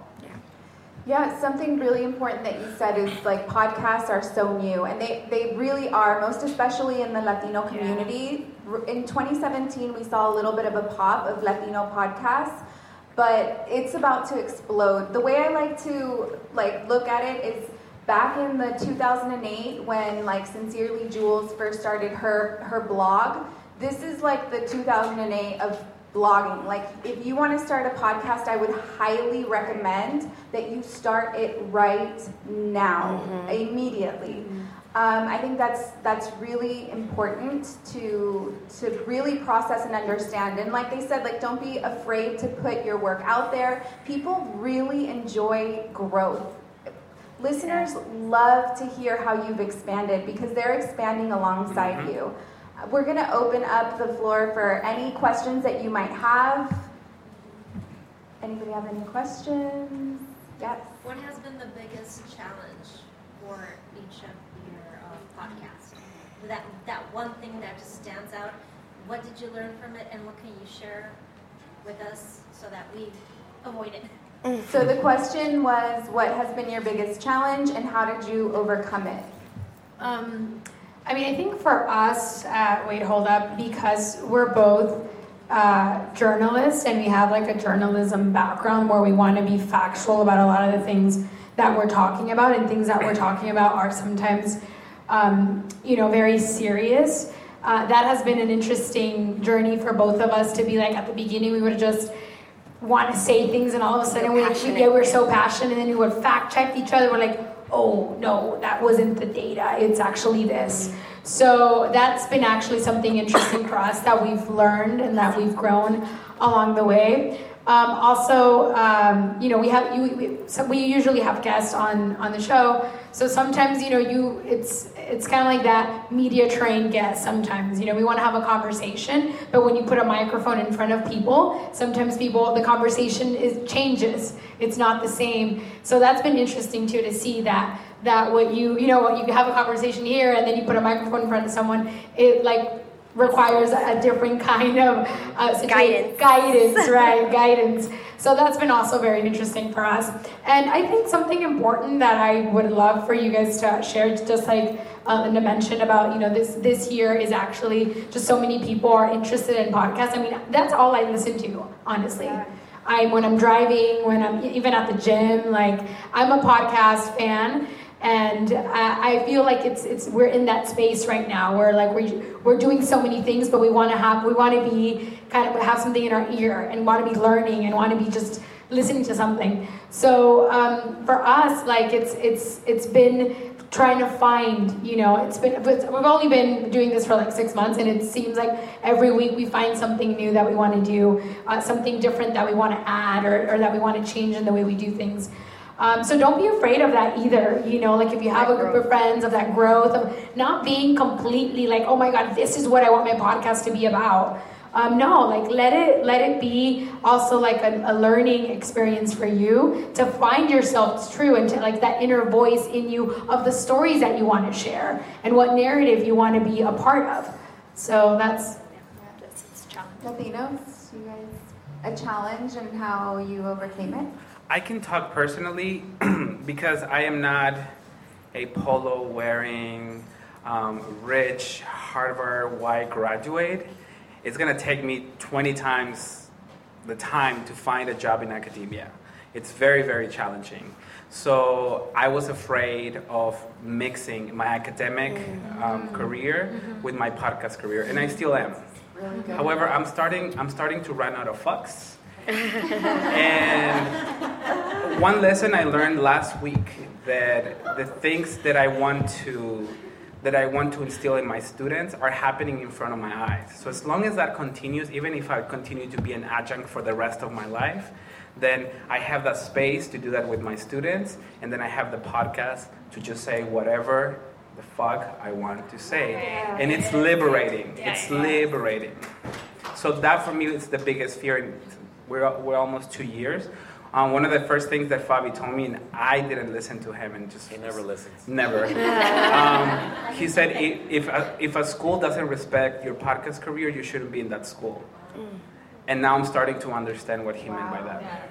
Yeah, something really important that you said is like podcasts are so new, and they, they really are, most especially in the Latino community. R- In twenty seventeen, we saw a little bit of a pop of Latino podcasts, but it's about to explode. The way I like to like look at it is back in the two thousand eight when like Sincerely Jules first started her her blog. This is like the two thousand eight of blogging. Like if you want to start a podcast, I would highly recommend that you start it right now, mm-hmm. immediately. Mm-hmm. Um, I think that's that's really important to to really process and understand. And like they said, like don't be afraid to put your work out there. People really enjoy growth. Listeners love to hear how you've expanded because they're expanding alongside mm-hmm. you. We're going to open up the floor for any questions that you might have. Anybody have any questions? Yes. What has been the biggest challenge for each of your uh, podcasts? That that one thing that just stands out. What did you learn from it, and what can you share with us so that we avoid it? So the question was, what has been your biggest challenge, and how did you overcome it? Um, I mean, I think for us, uh, wait, hold up, because we're both uh, journalists and we have like a journalism background where we want to be factual about a lot of the things that we're talking about, and things that we're talking about are sometimes, um, you know, very serious. Uh, that has been an interesting journey for both of us to be like, at the beginning, we would just want to say things, and all of a sudden we actually get, we're so passionate, and then we would fact check each other. We're like, oh no, that wasn't the data, it's actually this. So that's been actually something interesting for us that we've learned and that we've grown along the way. Um, also, um, you know, we have you. We, so we usually have guests on, on the show. So sometimes, you know, you it's it's kind of like that media trained guest. Sometimes, you know, we want to have a conversation, but when you put a microphone in front of people, sometimes people the conversation is changes. It's not the same. So that's been interesting too to see that that what you you know you have a conversation here and then you put a microphone in front of someone. It like. requires a different kind of uh, guidance. Guidance, right? Guidance. So that's been also very interesting for us. And I think something important that I would love for you guys to share, just like uh, Linda mentioned about, you know, this this year is actually just so many people are interested in podcasts. I mean, that's all I listen to, honestly. I when I'm driving, when I'm even at the gym, like I'm a podcast fan. And I, I feel like it's it's we're in that space right now where like we're we're doing so many things, but we want to have we want to be kind of have something in our ear and want to be learning and want to be just listening to something. So um, for us, like it's it's it's been trying to find, you know, it's been we've only been doing this for like six months, and it seems like every week we find something new that we want to do, uh, something different that we want to add or, or that we want to change in the way we do things. Um, so don't be afraid of that either, you know, like if you have a group of friends, of that growth, of not being completely like, oh my God, this is what I want my podcast to be about. Um, no, like let it let it be also like a, a learning experience for you to find yourself true and to like that inner voice in you of the stories that you want to share and what narrative you want to be a part of. So that's, yeah, that's a challenge. Latinos, you guys, a challenge and how you overcame it? I can talk personally because I am not a polo wearing, um, rich Harvard white graduate. It's gonna take me twenty times the time to find a job in academia. It's very, very challenging. So I was afraid of mixing my academic um, career with my podcast career, and I still am. Really good. However, I'm starting, I'm starting to run out of fucks. And one lesson I learned last week that the things that I want to that I want to instill in my students are happening in front of my eyes. So as long as that continues, even if I continue to be an adjunct for the rest of my life, then I have that space to do that with my students, and then I have the podcast to just say whatever the fuck I want to say. And it's liberating. It's liberating. So that for me is the biggest fear. We're, we're almost two years. Um, one of the first things that Fabi told me, and I didn't listen to him, and just he never listens. Never. um, he said, if a, if a school doesn't respect your podcast career, you shouldn't be in that school. Mm. And now I'm starting to understand what he wow. meant by that. Yeah,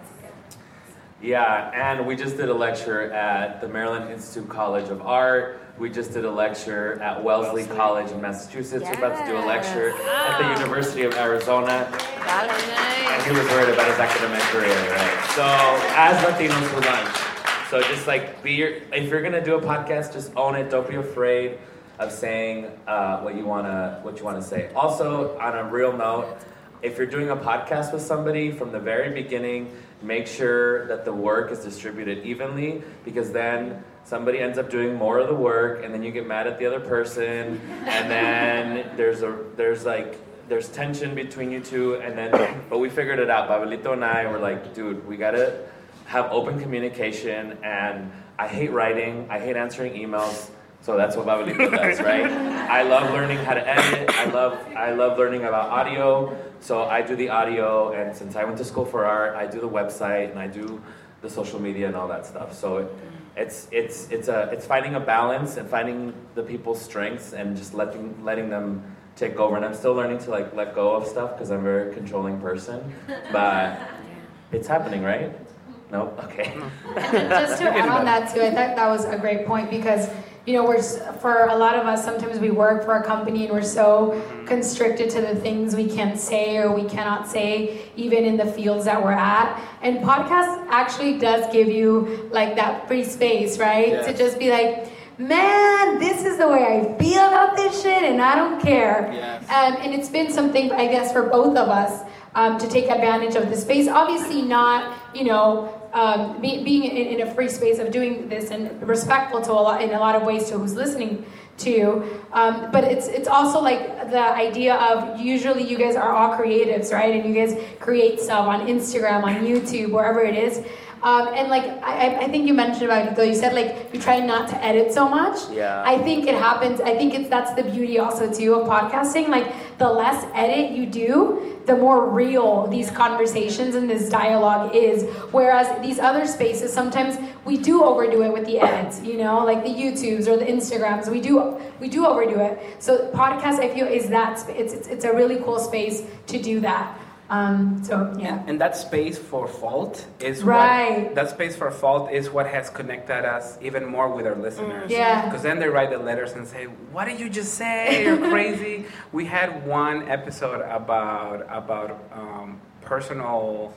yeah, and we just did a lecture at the Maryland Institute College of Art. We just did a lecture at Wellesley, Wellesley. College in Massachusetts. Yes. We're about to do a lecture wow. at the University of Arizona. That was nice. And he was worried about his academic career, right? So, as Latinos for lunch. So just like, be your, if you're gonna do a podcast, just own it. Don't be afraid of saying uh, what you wanna, what you wanna say. Also, on a real note, if you're doing a podcast with somebody from the very beginning, make sure that the work is distributed evenly, because then somebody ends up doing more of the work, and then you get mad at the other person, and then there's a there's like there's tension between you two, and then but we figured it out. Babelito and I were like, dude, we gotta have open communication, and I hate writing, I hate answering emails. So that's what Babelito does, right? I love learning how to edit. I love I love learning about audio. So I do the audio, and since I went to school for art, I do the website and I do the social media and all that stuff. So it, it's it's it's a it's finding a balance and finding the people's strengths and just letting letting them take over. And I'm still learning to like let go of stuff because I'm a very controlling person. But it's happening, right? No? Okay. And just to add on that too, I thought that was a great point because, you know, we're for a lot of us, sometimes we work for a company and we're so constricted to the things we can say or we cannot say, even in the fields that we're at. And podcast actually does give you like that free space, right? Yes. To just be like, man, this is the way I feel about this shit and I don't care. Yes. Um, and it's been something, I guess, for both of us um, to take advantage of the space. Obviously not, you know, Um, be, being in, in a free space of doing this and respectful to a lot in a lot of ways to who's listening too. Um, but it's it's also like the idea of usually you guys are all creatives, right? And you guys create stuff on Instagram, on YouTube, wherever it is. Um, and like I, I think you mentioned about it though. You said like you try not to edit so much. Yeah. I think it happens. I think it's that's the beauty also too of podcasting. Like the less edit you do, the more real these conversations and this dialogue is. Whereas these other spaces, sometimes we do overdo it with the edits. You know, like the YouTubes or the Instagrams. We do we do overdo it. So podcast, I feel, is that sp- it's it's, it's a really cool space to do that. Um, so yeah, and, and that space for fault is right. what that space for fault is what has connected us even more with our listeners. Yeah, because then they write the letters and say, "What did you just say? You're crazy." We had one episode about about um, personal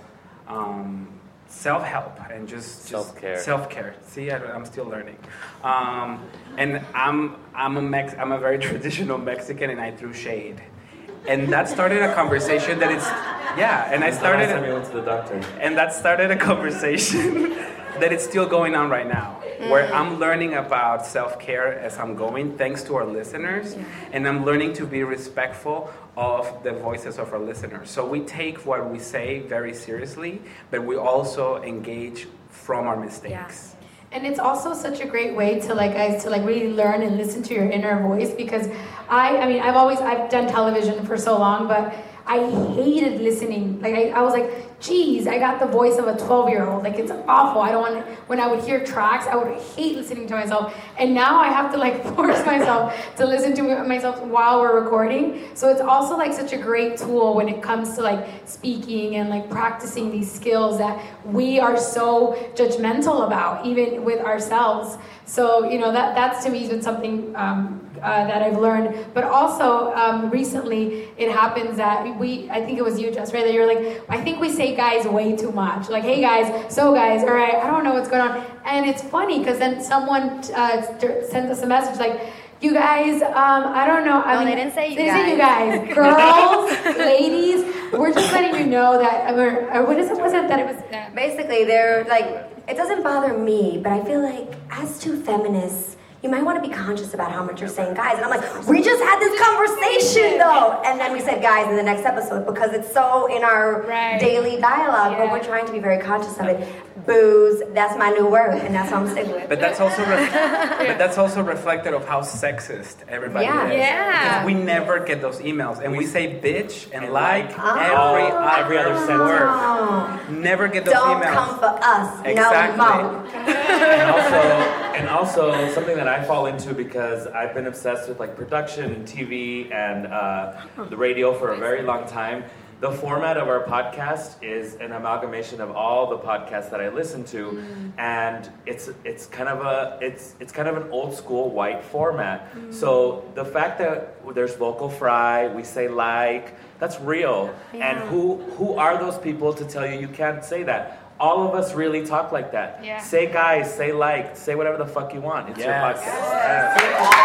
um, self-help and just, just self-care. Self-care. See, I, I'm still learning. Um, and I'm I'm a Mex I'm a very traditional Mexican, and I threw shade. And that started a conversation that it's, yeah, and I started, the last time you went to the doctor. And that started a conversation that it's still going on right now, mm. where I'm learning about self-care as I'm going, thanks to our listeners, yeah. and I'm learning to be respectful of the voices of our listeners. So we take what we say very seriously, but we also engage from our mistakes. Yeah. And it's also such a great way to like guys to like really learn and listen to your inner voice, because I I mean I've always I've done television for so long, but I hated listening. Like I, I was like, geez, I got the voice of a twelve year old. Like it's awful. I don't want to, when I would hear tracks, I would hate listening to myself. And now I have to like force myself to listen to myself while we're recording. So it's also like such a great tool when it comes to like speaking and like practicing these skills that we are so judgmental about, even with ourselves. So, you know, that that's to me has been something um, uh, that I've learned. But also, um, recently, it happens that we, I think it was you, Jess, right? That you're like, I think we say guys way too much. Like, hey guys, so guys, all right, I don't know what's going on. And it's funny because then someone uh, sends us a message like, you guys, um, I don't know. I no, mean, they didn't say you they guys. Say you guys. Girls, ladies, we're just letting you know that, or, or what is it, was it that it was? Uh, Basically, they're like, it doesn't bother me, but I feel like as two feminists, you might want to be conscious about how much you're saying guys. And I'm like, we just had this conversation though. And then we said guys in the next episode because it's so in our right. daily dialogue, yeah. but we're trying to be very conscious of it. Booze, that's my new word, and that's what I'm sticking with. But that's also re- but that's also reflected of how sexist everybody yeah. is. Yeah. Because we never get those emails, and we say bitch and, and like oh. every other, every other sentence. word. Never get those Don't emails. Don't come for us, exactly. no more. and also, and also something that I fall into because I've been obsessed with like production and T V and uh, the radio for a very long time. The format of our podcast is an amalgamation of all the podcasts that I listen to, mm. and it's it's kind of a it's it's kind of an old school white format. Mm. So the fact that there's vocal fry, we say like, that's real. Yeah. And who who are those people to tell you you can't say that? All of us really talk like that. Yeah. Say guys, say like, say whatever the fuck you want. It's yes. your podcast. Yes.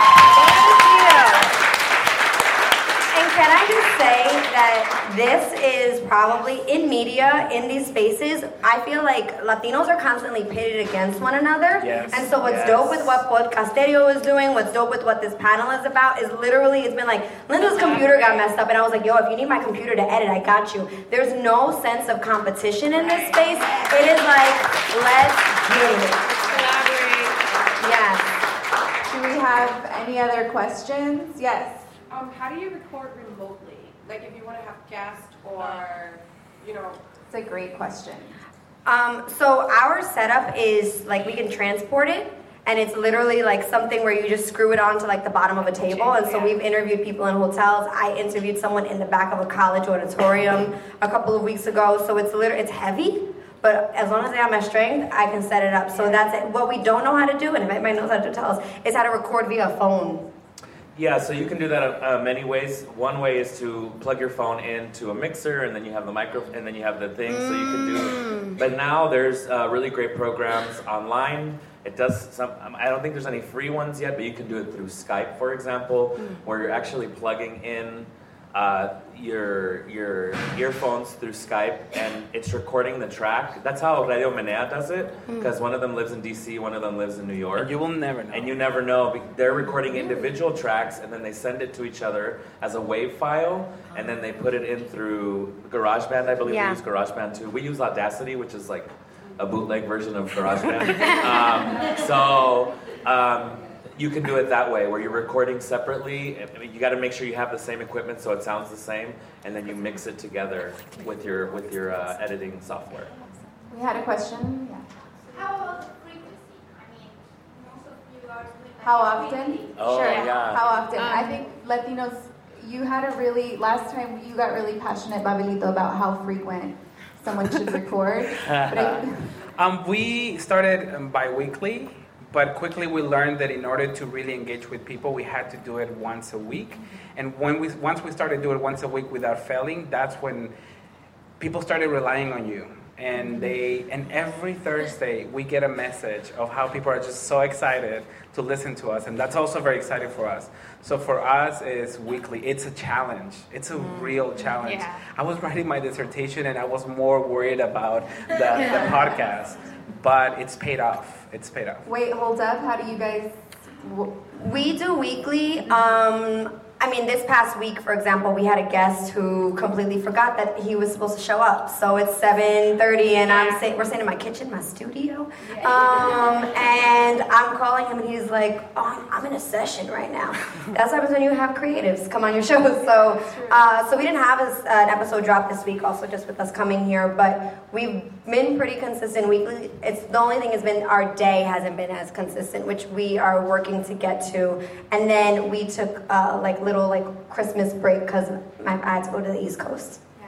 Thank you. And can I just say that this is probably in media, in these spaces, I feel like Latinos are constantly pitted against one another. Yes. And so what's yes. dope with what Podcasterio is doing, what's dope with what this panel is about, is literally, it's been like, Linda's computer got messed up, and I was like, yo, if you need my computer to edit, I got you. There's no sense of competition in this space. It is like, let's do it. Collaborate. Yes. Do we have any other questions? Yes. Um, how do you record remotely? Like if you want to have guests or, you know. It's a great question. Um, so our setup is like we can transport it, and it's literally like something where you just screw it onto like the bottom of a table. And so we've interviewed people in hotels. I interviewed someone in the back of a college auditorium a couple of weeks ago. So it's literally, it's heavy. But as long as I have my strength, I can set it up. So that's it. What we don't know how to do, and if anybody knows how to tell us, is how to record via phone. Yeah, so you can do that uh, many ways. One way is to plug your phone into a mixer, and then you have the micro, and then you have the thing, so you can do. But now there's uh, really great programs online. It does some. Um, I don't think there's any free ones yet, but you can do it through Skype, for example, where you're actually plugging in uh, your your earphones through Skype, and it's recording the track. That's how Radio Menea does it, because one of them lives in D C, one of them lives in New York. And you will never know. And you never know. Be- They're recording individual tracks, and then they send it to each other as a WAV file, and then they put it in through GarageBand. I believe Yeah. we use GarageBand too. We use Audacity, which is like a bootleg version of GarageBand. um, so. Um, You can do it that way, where you're recording separately. I mean, you got to make sure you have the same equipment so it sounds the same, and then you mix it together with your with your uh, editing software. We had a question. Yeah. How about the frequency? I mean, most of you are doing like How often? Oh, Sure. yeah. How often? Um, I think Latinos, you had a really, last time you got really passionate, Babelito, about how frequent someone should record. But I, Um, we started um, bi-weekly, but quickly we learned that in order to really engage with people, we had to do it once a week. And when we once we started doing it once a week without failing, that's when people started relying on you. And they and every Thursday we get a message of how people are just so excited to listen to us, and that's also very exciting for us. So for us, it's weekly. It's a challenge. It's a real challenge. Yeah. I was writing my dissertation, and I was more worried about the, the podcast, but it's paid off. It's paid off. wait, hold up. How do you guys? w- We do weekly. Um, I mean, this past week, for example, we had a guest who completely forgot that he was supposed to show up. So it's seven thirty, and I'm say, we're sitting in my kitchen, my studio, um, and I'm calling him, and he's like, "Oh, I'm, I'm in a session right now." That's what happens when you have creatives come on your show. So, uh, so we didn't have a, an episode drop this week, also just with us coming here, but we've been pretty consistent weekly. It's the only thing has been our day hasn't been as consistent, which we are working to get to. And then we took uh, like little like Christmas break because I had to go to the East Coast. Yeah.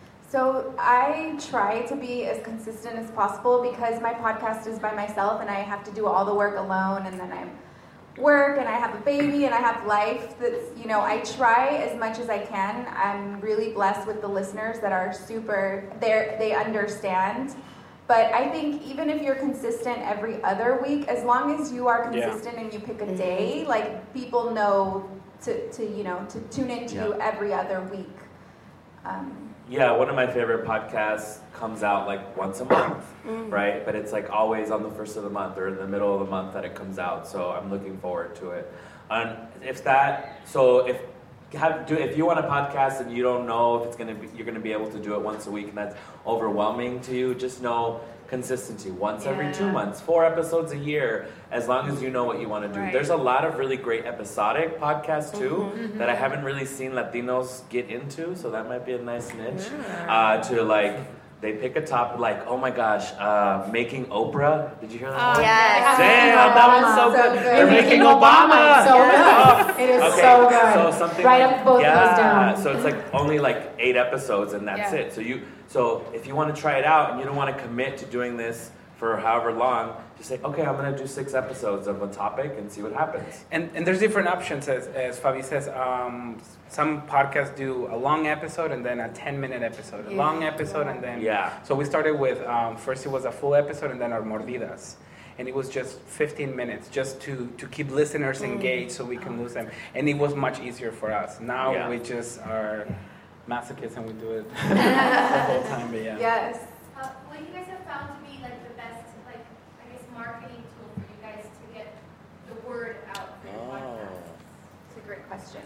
So I try to be as consistent as possible because my podcast is by myself and I have to do all the work alone, and then I work and I have a baby and I have life that's, you know, I try as much as I can. I'm really blessed with the listeners that are super, they they understand. But I think even if you're consistent every other week, as long as you are Yeah. consistent and you pick a day, like people know to, to you know, to tune into you Yeah. every other week. Um, Yeah, one of my favorite podcasts comes out like once a month, right? But it's like always on the first of the month or in the middle of the month that it comes out. So I'm looking forward to it. And if that, so if have do if you want a podcast and you don't know if it's gonna be you're gonna be able to do it once a week and that's overwhelming to you, just know consistency. Once every two Yeah. months, four episodes a year, as long as you know what you want to do. Right. There's a lot of really great episodic podcasts too that I haven't really seen Latinos get into, so that might be a nice niche. Uh, to like, they pick a topic like, oh my gosh, uh, making Oprah. Did you hear that? Oh, one? Yes. Damn, that one's so So good. good. They're making Making Obama. Obama, so Yeah. good. It is Okay, so good. So something Write like, up both yeah, those down. So it's like only like eight episodes and that's Yeah. it. So you, so if you want to try it out and you don't want to commit to doing this for however long, just say, okay, I'm going to do six episodes of a topic and see what happens. And, and there's different options, as, as Fabi says. Um, some podcasts do a long episode and then a ten minute episode. A long episode and then... Yeah. So we started with, um, first it was a full episode and then our mordidas. And it was just fifteen minutes just to, to keep listeners engaged so we can lose them. And it was much easier for us. Now Yeah. we just are masochists and we do it the whole time. But yeah. yes. Uh, what you guys have found to be like the best, like I guess, marketing tool for you guys to get the word out for your podcast? It's a great question.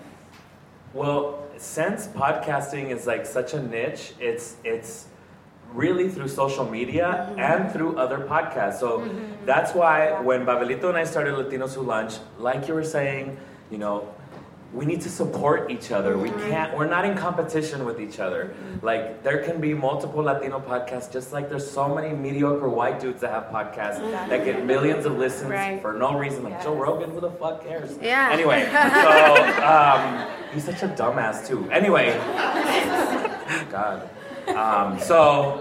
Well, since podcasting is like such a niche, it's it's really through social media and through other podcasts. So that's why when Babelito and I started Latinos Who Lunch, like you were saying, you know, we need to support each other. We can't, we're not in competition with each other. Like, there can be multiple Latino podcasts, just like there's so many mediocre white dudes that have podcasts that get millions of listens Right. for no reason. Like, Yes. Joe Rogan, who the fuck cares? Yeah. Anyway, so, um, he's such a dumbass, too. Anyway, God. Um, so,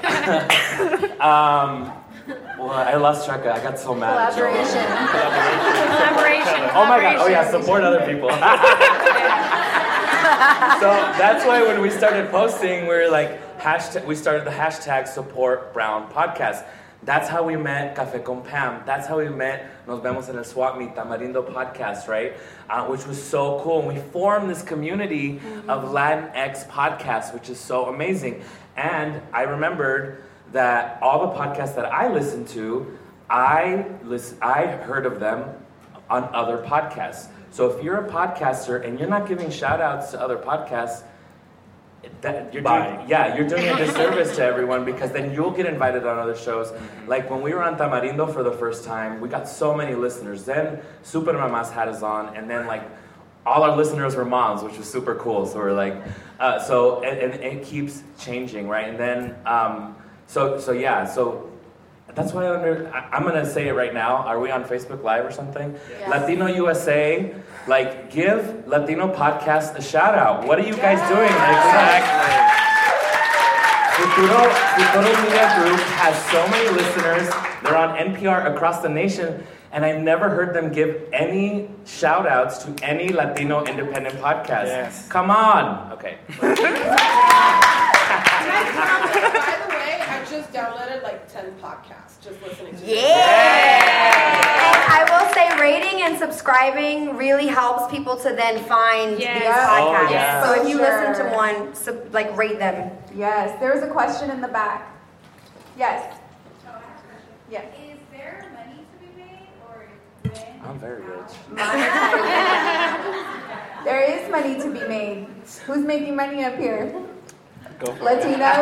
um, well, I lost track of, I got so mad at Joe Rogan. Collaboration. Collaboration. Oh my god, oh yeah, support other people. So that's why when we started posting, we were like, hashtag, we started the hashtag support brown podcast. That's how we met Café con Pam. That's how we met Nos Vemos en el Swap Meet, Tamarindo podcast, right? Uh, which was so cool. And we formed this community mm-hmm. of Latinx podcasts, which is so amazing. And I remembered that all the podcasts that I listened to, I listen, I heard of them on other podcasts. So if you're a podcaster and you're not giving shout outs to other podcasts, That you're doing, yeah, you're doing a disservice to everyone, because then you'll get invited on other shows. Mm-hmm. Like when we were on Tamarindo for the first time, we got so many listeners. Then Super Mamas had us on, and then like all our listeners were moms, which was super cool. So we're like, uh, so and, and, and it keeps changing, right? And then um, so so yeah, so. That's why I under, I, I'm gonna say it right now. Are we on Facebook Live or something? Yes. Latino U S A, like give Latino Podcast a shout out. What are you guys yes. doing? Exactly. Futuro, Futuro Media Group has so many listeners. They're on N P R across the nation, and I've never heard them give any shout outs to any Latino independent podcast. Yes. Come on. Okay. Just downloaded like ten podcasts, just listening to yeah. yeah. And I will say rating and subscribing really helps people to then find yes. these podcasts. Oh, yeah. So if you sure. listen to one, so, like rate them. Yes, there was a question in the back. Yes. Oh, I have a question. Yes. Is there money to be made, or when? I'm very rich. There is money to be made. Who's making money up here? Go for Latinos?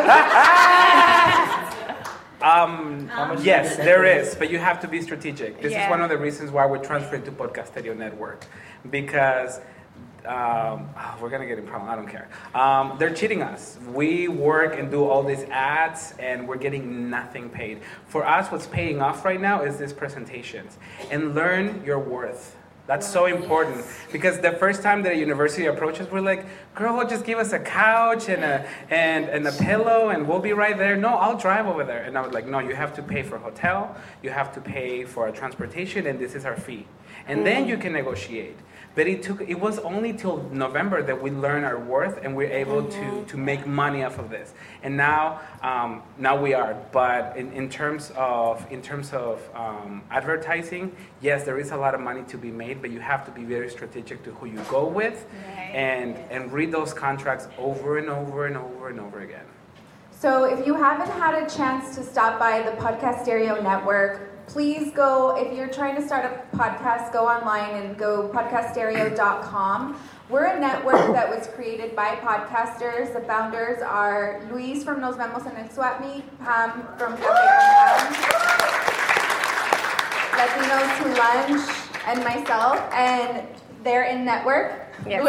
um, um, yes, there is, but you have to be strategic. This yeah. is one of the reasons why we're transferring to Podcasterio Network, because um, oh, we're gonna get in problem. I don't care. Um, they're cheating us. We work and do all these ads, and we're getting nothing paid. For us, what's paying off right now is these presentations, and learn your worth. That's so important, because the first time that a university approaches, we're like, girl, just give us a couch and a and, and a pillow and we'll be right there. No, I'll drive over there. And I was like, no, you have to pay for a hotel, you have to pay for a transportation, and this is our fee. And then you can negotiate. But it took, it was only till November that we learned our worth and we're able to, to make money off of this. And now, um, now we are. But in, in terms of, in terms of um, advertising, yes, there is a lot of money to be made, but you have to be very strategic to who you go with right. and, and read those contracts over and over and over and over again. So if you haven't had a chance to stop by the Podcasterio Network, please go, if you're trying to start a podcast, go online and go podcasterio dot com. We're a network that was created by podcasters. The founders are Luis from Nos Vemos en el Swap Meet, Pam from Café con Pam, Latinos Who Lunch, and myself, and they're in network. Yes.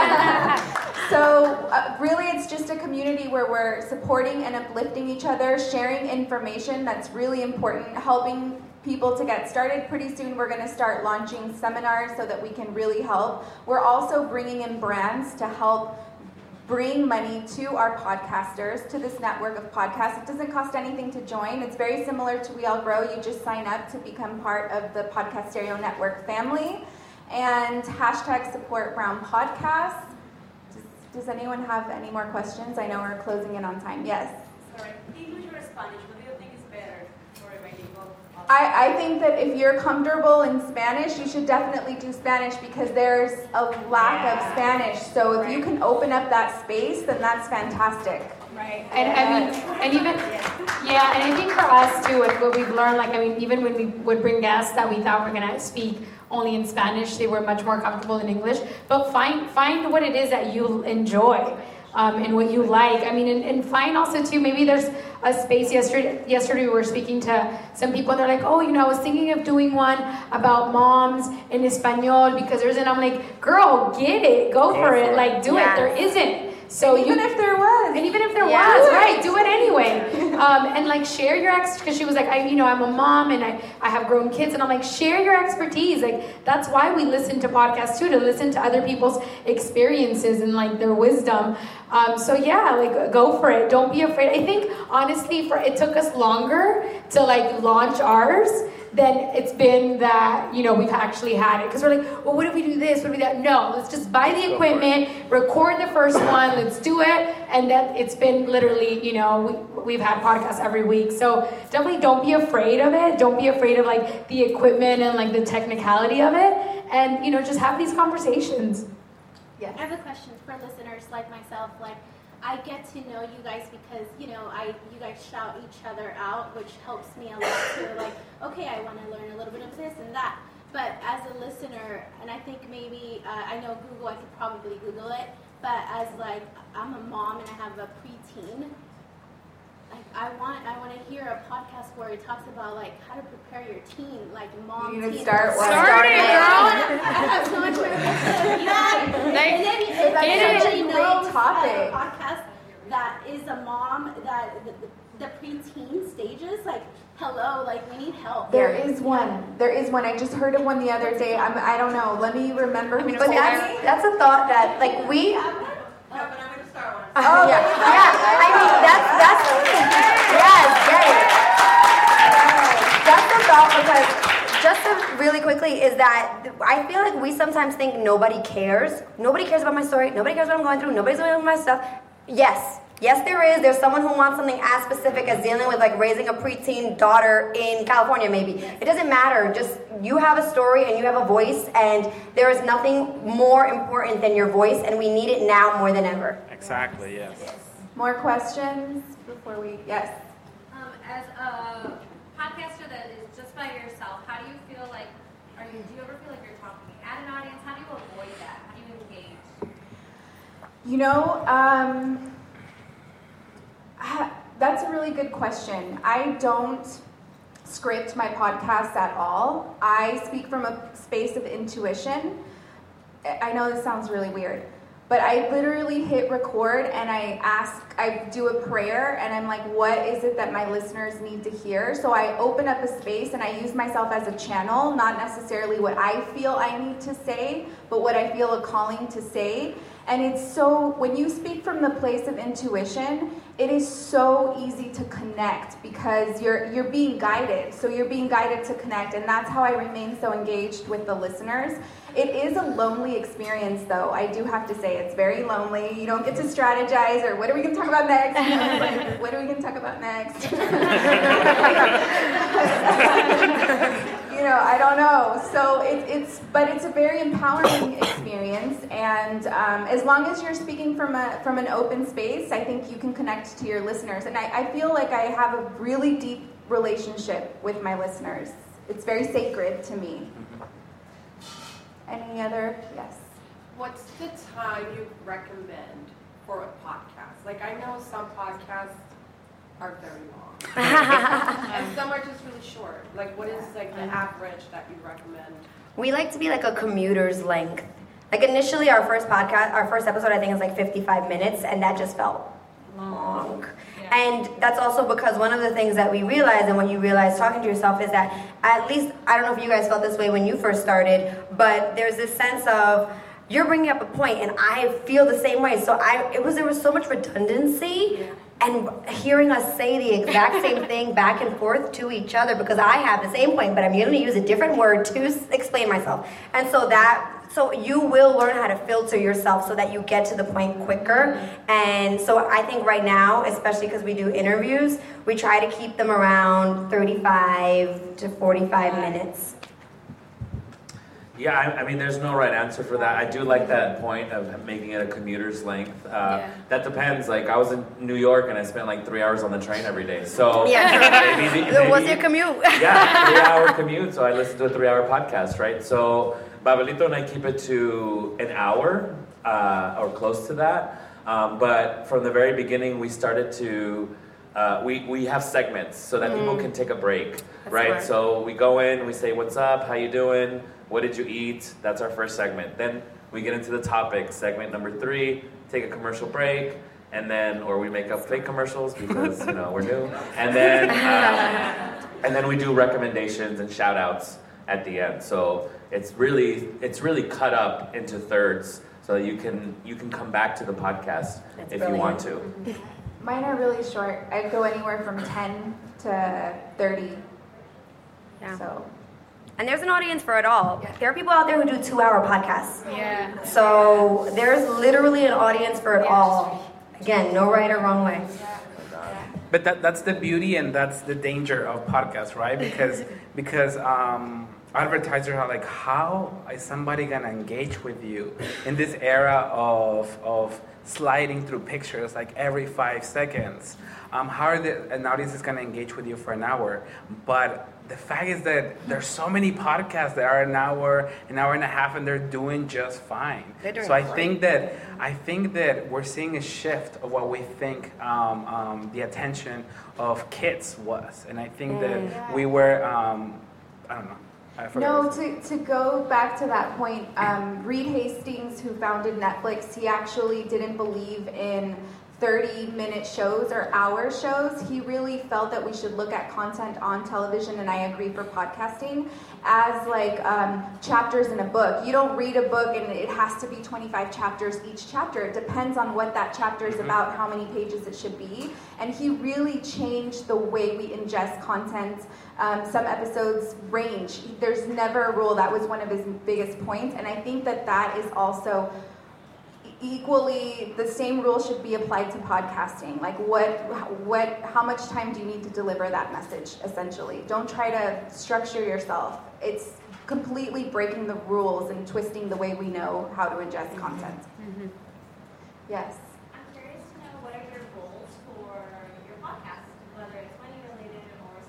So uh, really it's just a community where we're supporting and uplifting each other, sharing information that's really important, helping people to get started. Pretty soon we're going to start launching seminars so that we can really help. We're also bringing in brands to help bring money to our podcasters, to this network of podcasts. It doesn't cost anything to join. It's very similar to We All Grow. You just sign up to become part of the Podcasterio Network family. And hashtag support Brown Podcasts. Does, does anyone have any more questions? I know we're closing in on time. Yes? Sorry, English or Spanish? What do you think is better for a bilingual? I, I think that if you're comfortable in Spanish, you should definitely do Spanish because there's a lack yeah. of Spanish. So if right. you can open up that space, then that's fantastic. Right. And I mean, and even, yeah, and I think for us too, with what we've learned, like, I mean, even when we would bring guests that we thought were going to speak only in Spanish, they were much more comfortable in English. But find find what it is that you enjoy um, and what you like. I mean, and, and find also too, maybe there's a space. Yesterday, yesterday we were speaking to some people, and they're like, oh, you know, I was thinking of doing one about moms in Espanol because there's, and I'm like, girl, get it, go for it, like do yeah. it. There isn't. So and even you, if there was, and even if there yeah, was, do right, do it anyway. Um, and like share your ex, because she was like, I, you know, I'm a mom and I, I have grown kids, and I'm like, share your expertise. Like that's why we listen to podcasts too, to listen to other people's experiences and like their wisdom. Um, so yeah, like go for it. Don't be afraid. I think honestly, for it took us longer to like launch ours then it's been that, you know, we've actually had it. Because we're like, well, what if we do this? What if we do that? No, let's just buy the equipment, record the first one, let's do it. And then it's been literally, you know, we, we've had podcasts every week. So definitely don't be afraid of it. Don't be afraid of like the equipment and like the technicality of it. And, you know, just have these conversations. Yeah. I have a question for listeners like myself. Like, I get to know you guys because, you know, I you guys shout each other out, which helps me a lot too. Like, okay, I want to learn a little bit of this and that. But as a listener, and I think maybe, uh, I know Google, I could probably Google it, but as like, I'm a mom and I have a preteen, like I want I want to hear a podcast where it talks about like how to prepare your teen, like mom. You need to teen. start one. Start it, girl. I have so much more. Yeah. And then if That's somebody a great knows topic. a podcast that is a mom that the, the, the preteen stages, like hello, like we need help. There is one. There is one. I just heard of one the other day. I'm, I don't know. Let me remember who But told that's, me. that's a thought that, like, we... No, but I'm going to start one. Oh, yeah. Yeah, I mean, that's, that's, yes, yes. That's the thought because, just to really quickly, is that I feel like we sometimes think nobody cares. Nobody cares about my story. Nobody cares what I'm going through. Nobody's doing my stuff. Yes. Yes, there is. There's someone who wants something as specific as dealing with like raising a preteen daughter in California, maybe. It doesn't matter. Just you have a story and you have a voice, and there is nothing more important than your voice, and we need it now more than ever. Exactly, yes. Yes. More questions before we, yes. Um, as a podcaster that is just by yourself, how do you feel like, are you, do you ever feel like you're talking at an audience? How do you avoid that? How do you engage? You know, um... that's a really good question. I don't script my podcasts at all. I speak from a space of intuition. I know this sounds really weird, but I literally hit record and I ask, I do a prayer and I'm like, what is it that my listeners need to hear? So I open up a space and I use myself as a channel, not necessarily what I feel I need to say, but what I feel a calling to say. And it's so, when you speak from the place of intuition, it is so easy to connect because you're you're being guided. So you're being guided to connect, and that's how I remain so engaged with the listeners. It is a lonely experience, though. I do have to say, it's very lonely. You don't get to strategize, or what are we going to talk about next? You know, like, what are we going to talk about next? You know, I don't know. So it, it's, but it's a very empowering experience, and um, as long as you're speaking from a from an open space, I think you can connect to your listeners. And I, I feel like I have a really deep relationship with my listeners. It's very sacred to me. Any other? Yes. What's the time you recommend for a podcast? Like, I know some podcasts are very long, and some are just really short. Like, what is like the average that you recommend? We like to be like a commuter's length. Like initially, our first podcast, our first episode, I think is like fifty-five minutes, and that just felt long. Yeah. And that's also because one of the things that we realized, and when you realize talking to yourself, is that at least, I don't know if you guys felt this way when you first started, but there's this sense of, you're bringing up a point, and I feel the same way. So I, it was there was so much redundancy, yeah. And hearing us say the exact same thing back and forth to each other, because I have the same point, but I'm going to use a different word to s- explain myself. And so that, so you will learn how to filter yourself so that you get to the point quicker. And so I think right now, especially because we do interviews, we try to keep them around thirty-five to forty-five minutes. Yeah, I, I mean, there's no right answer for that. I do like that point of making it a commuter's length. Uh, yeah. That depends. Like, I was in New York and I spent like three hours on the train every day. So yeah. maybe, maybe, what's your commute? Yeah, three-hour commute. So I listen to a three-hour podcast, right? So Babelito and I keep it to an hour uh, or close to that. Um, but from the very beginning, we started to. Uh, we, we have segments so that mm. people can take a break, That's right? Smart. So we go in, we say, what's up, how you doing, what did you eat? That's our first segment. Then we get into the topic, segment number three, take a commercial break, and then, or we make up fake commercials because, you know, we're new. And then, um, and then we do recommendations and shout outs at the end. So it's really, it's really cut up into thirds so that you can, you can come back to the podcast That's if brilliant. You want to. Mine are really short. I'd go anywhere from ten to thirty. Yeah. So. And there's an audience for it all. Yeah. There are people out there who do two-hour podcasts. Yeah. So there's literally an audience for it Yeah. all. Again, no right or wrong way. But that, that's the beauty and that's the danger of podcasts, right? Because because um, advertisers are like, how is somebody gonna engage with you in this era of of sliding through pictures like every five seconds? Um, how are the, an audience is gonna engage with you for an hour? But the fact is that there's so many podcasts that are an hour, an hour and a half, and they're doing just fine. They're doing so I great. think that I think that we're seeing a shift of what we think um, um, the attention of kids was, and I think Mm. that we were um, I don't know. I forgot No, what it was. to, to go back to that point, um, Reed Hastings, who founded Netflix, he actually didn't believe in thirty-minute shows or hour shows. He really felt that we should look at content on television, and I agree for podcasting, as like um, chapters in a book. You don't read a book and it has to be twenty-five chapters each chapter. It depends on what that chapter is about, how many pages it should be. And he really changed the way we ingest content. Um, some episodes range. There's never a rule. That was one of his biggest points. And I think that that is also equally, the same rule should be applied to podcasting. Like what, what, how much time do you need to deliver that message, essentially? Don't try to structure yourself. It's completely breaking the rules and twisting the way we know how to ingest content. Mm-hmm. Yes. I'm curious to know what are your goals for your podcast, whether it's money related or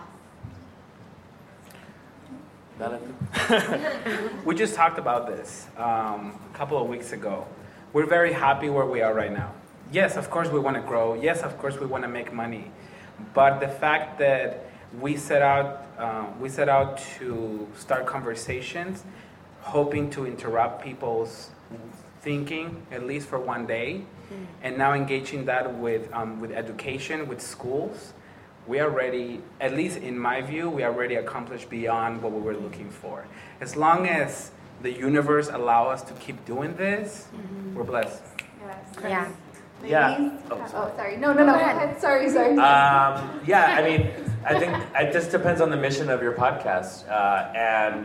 something else. We just talked about this um, a couple of weeks ago. We're very happy where we are right now. Yes, of course we want to grow. Yes, of course we want to make money. But the fact that we set out, uh, we set out to start conversations, hoping to interrupt people's thinking at least for one day, mm. and now engaging that with um, with education, with schools. We already, at least in my view, we already accomplished beyond what we were looking for. As long as the universe allow us to keep doing this, mm-hmm. we're blessed. Yes. Yeah. Ladies? Yeah. Oh, Oh, sorry. No, no, no. Go ahead. Sorry, sorry. Um, yeah, I mean, I think it just depends on the mission of your podcast. Uh, and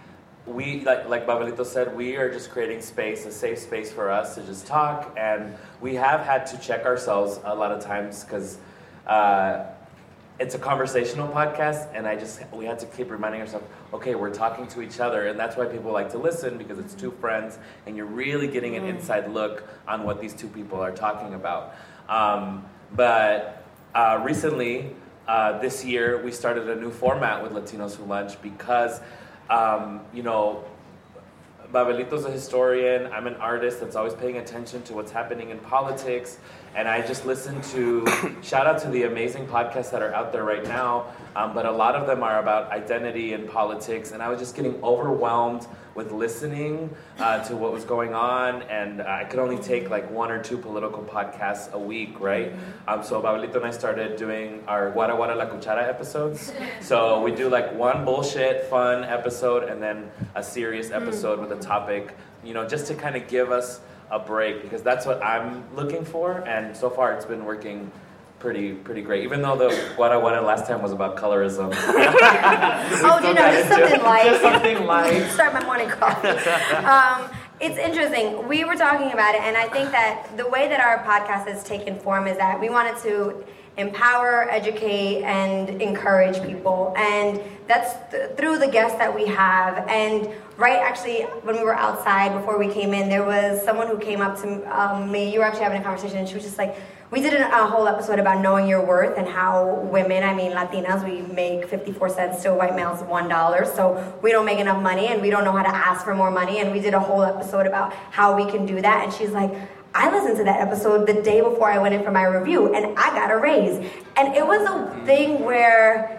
we, like like Babelito said, we are just creating space, a safe space for us to just talk. And we have had to check ourselves a lot of times because uh, it's a conversational podcast, and I just we had to keep reminding ourselves, okay, we're talking to each other, and that's why people like to listen, because it's two friends, and you're really getting an inside look on what these two people are talking about. Um, but uh, recently, uh, this year, we started a new format with Latinos Who Lunch because, um, you know, Babelito's a historian, I'm an artist that's always paying attention to what's happening in politics, and I just listen to, shout out to the amazing podcasts that are out there right now, um, but a lot of them are about identity and politics, and I was just getting overwhelmed with listening uh, to what was going on, and uh, I could only take like one or two political podcasts a week, right? Um, so Babelito and I started doing our Guara Guara La Cuchara episodes. So we do like one bullshit, fun episode, and then a serious episode with a topic, you know, just to kind of give us a break, because that's what I'm looking for, and so far it's been working pretty pretty great. Even though the Guara Guara last time was about colorism. Oh, you know, just something light. Just something light. Start my morning coffee. Um, it's interesting. We were talking about it, and I think that the way that our podcast has taken form is that we wanted to empower, educate, and encourage people. And that's th- through the guests that we have. And right, actually, when we were outside before we came in, there was someone who came up to um, me. You were actually having a conversation, and she was just like, we did a whole episode about knowing your worth and how women, I mean Latinas, we make fifty-four cents to white males one dollar, so we don't make enough money and we don't know how to ask for more money, and we did a whole episode about how we can do that. And she's like, I listened to that episode the day before I went in for my review, and I got a raise. And it was a thing where,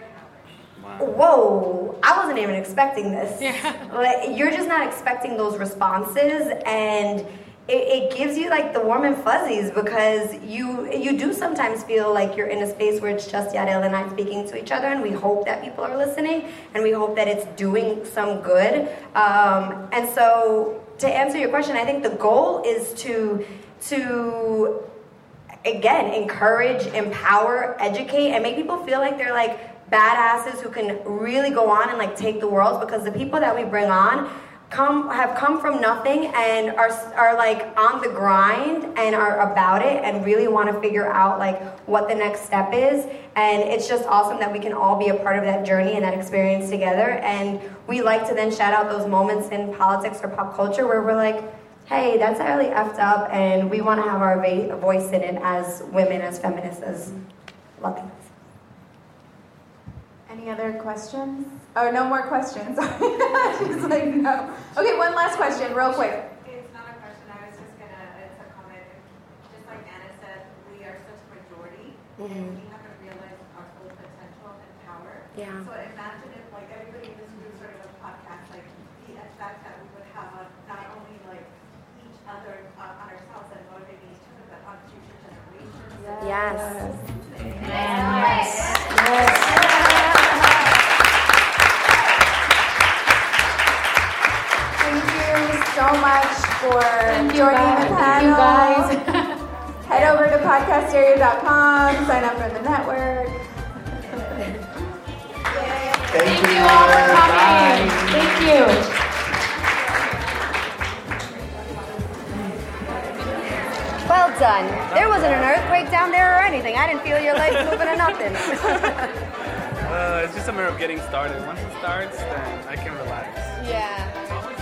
whoa, I wasn't even expecting this. Yeah. Like, you're just not expecting those responses, and it, it gives you like the warm and fuzzies, because you you do sometimes feel like you're in a space where it's just Yarel and I speaking to each other, and we hope that people are listening, and we hope that it's doing some good. Um, and so, to answer your question, I think the goal is to to again, encourage, empower, educate, and make people feel like they're like badasses who can really go on and like take the world, because the people that we bring on come have come from nothing and are are like on the grind and are about it and really want to figure out like what the next step is. And it's just awesome that we can all be a part of that journey and that experience together. And we like to then shout out those moments in politics or pop culture where we're like, hey, that's really effed up, and we want to have our va- voice in it as women, as feminists, as Latinas. Any other questions? Oh, no more questions. She's like, no. Okay, one last question, real quick. It's not a question. I was just gonna. It's a comment. Just like Anna said, we are such a majority, mm-hmm. and we haven't realized our full potential and power. Yeah. So imagine if like everybody in this group started a podcast, like the effect that we would have on not only like each other, uh, on ourselves and motivating each other, but on future generations. Yes. Yes. Yes. Yes. Thank you so much for Thank you, joining guys. the panel. Thank you, guys. Head over to podcast area dot com, sign up for the network. Thank, Thank you all for coming. Thank you. Well done. There wasn't an earthquake down there or anything. I didn't feel your legs moving or nothing. uh, it's just a matter of getting started. Once it starts, then I can relax. Yeah.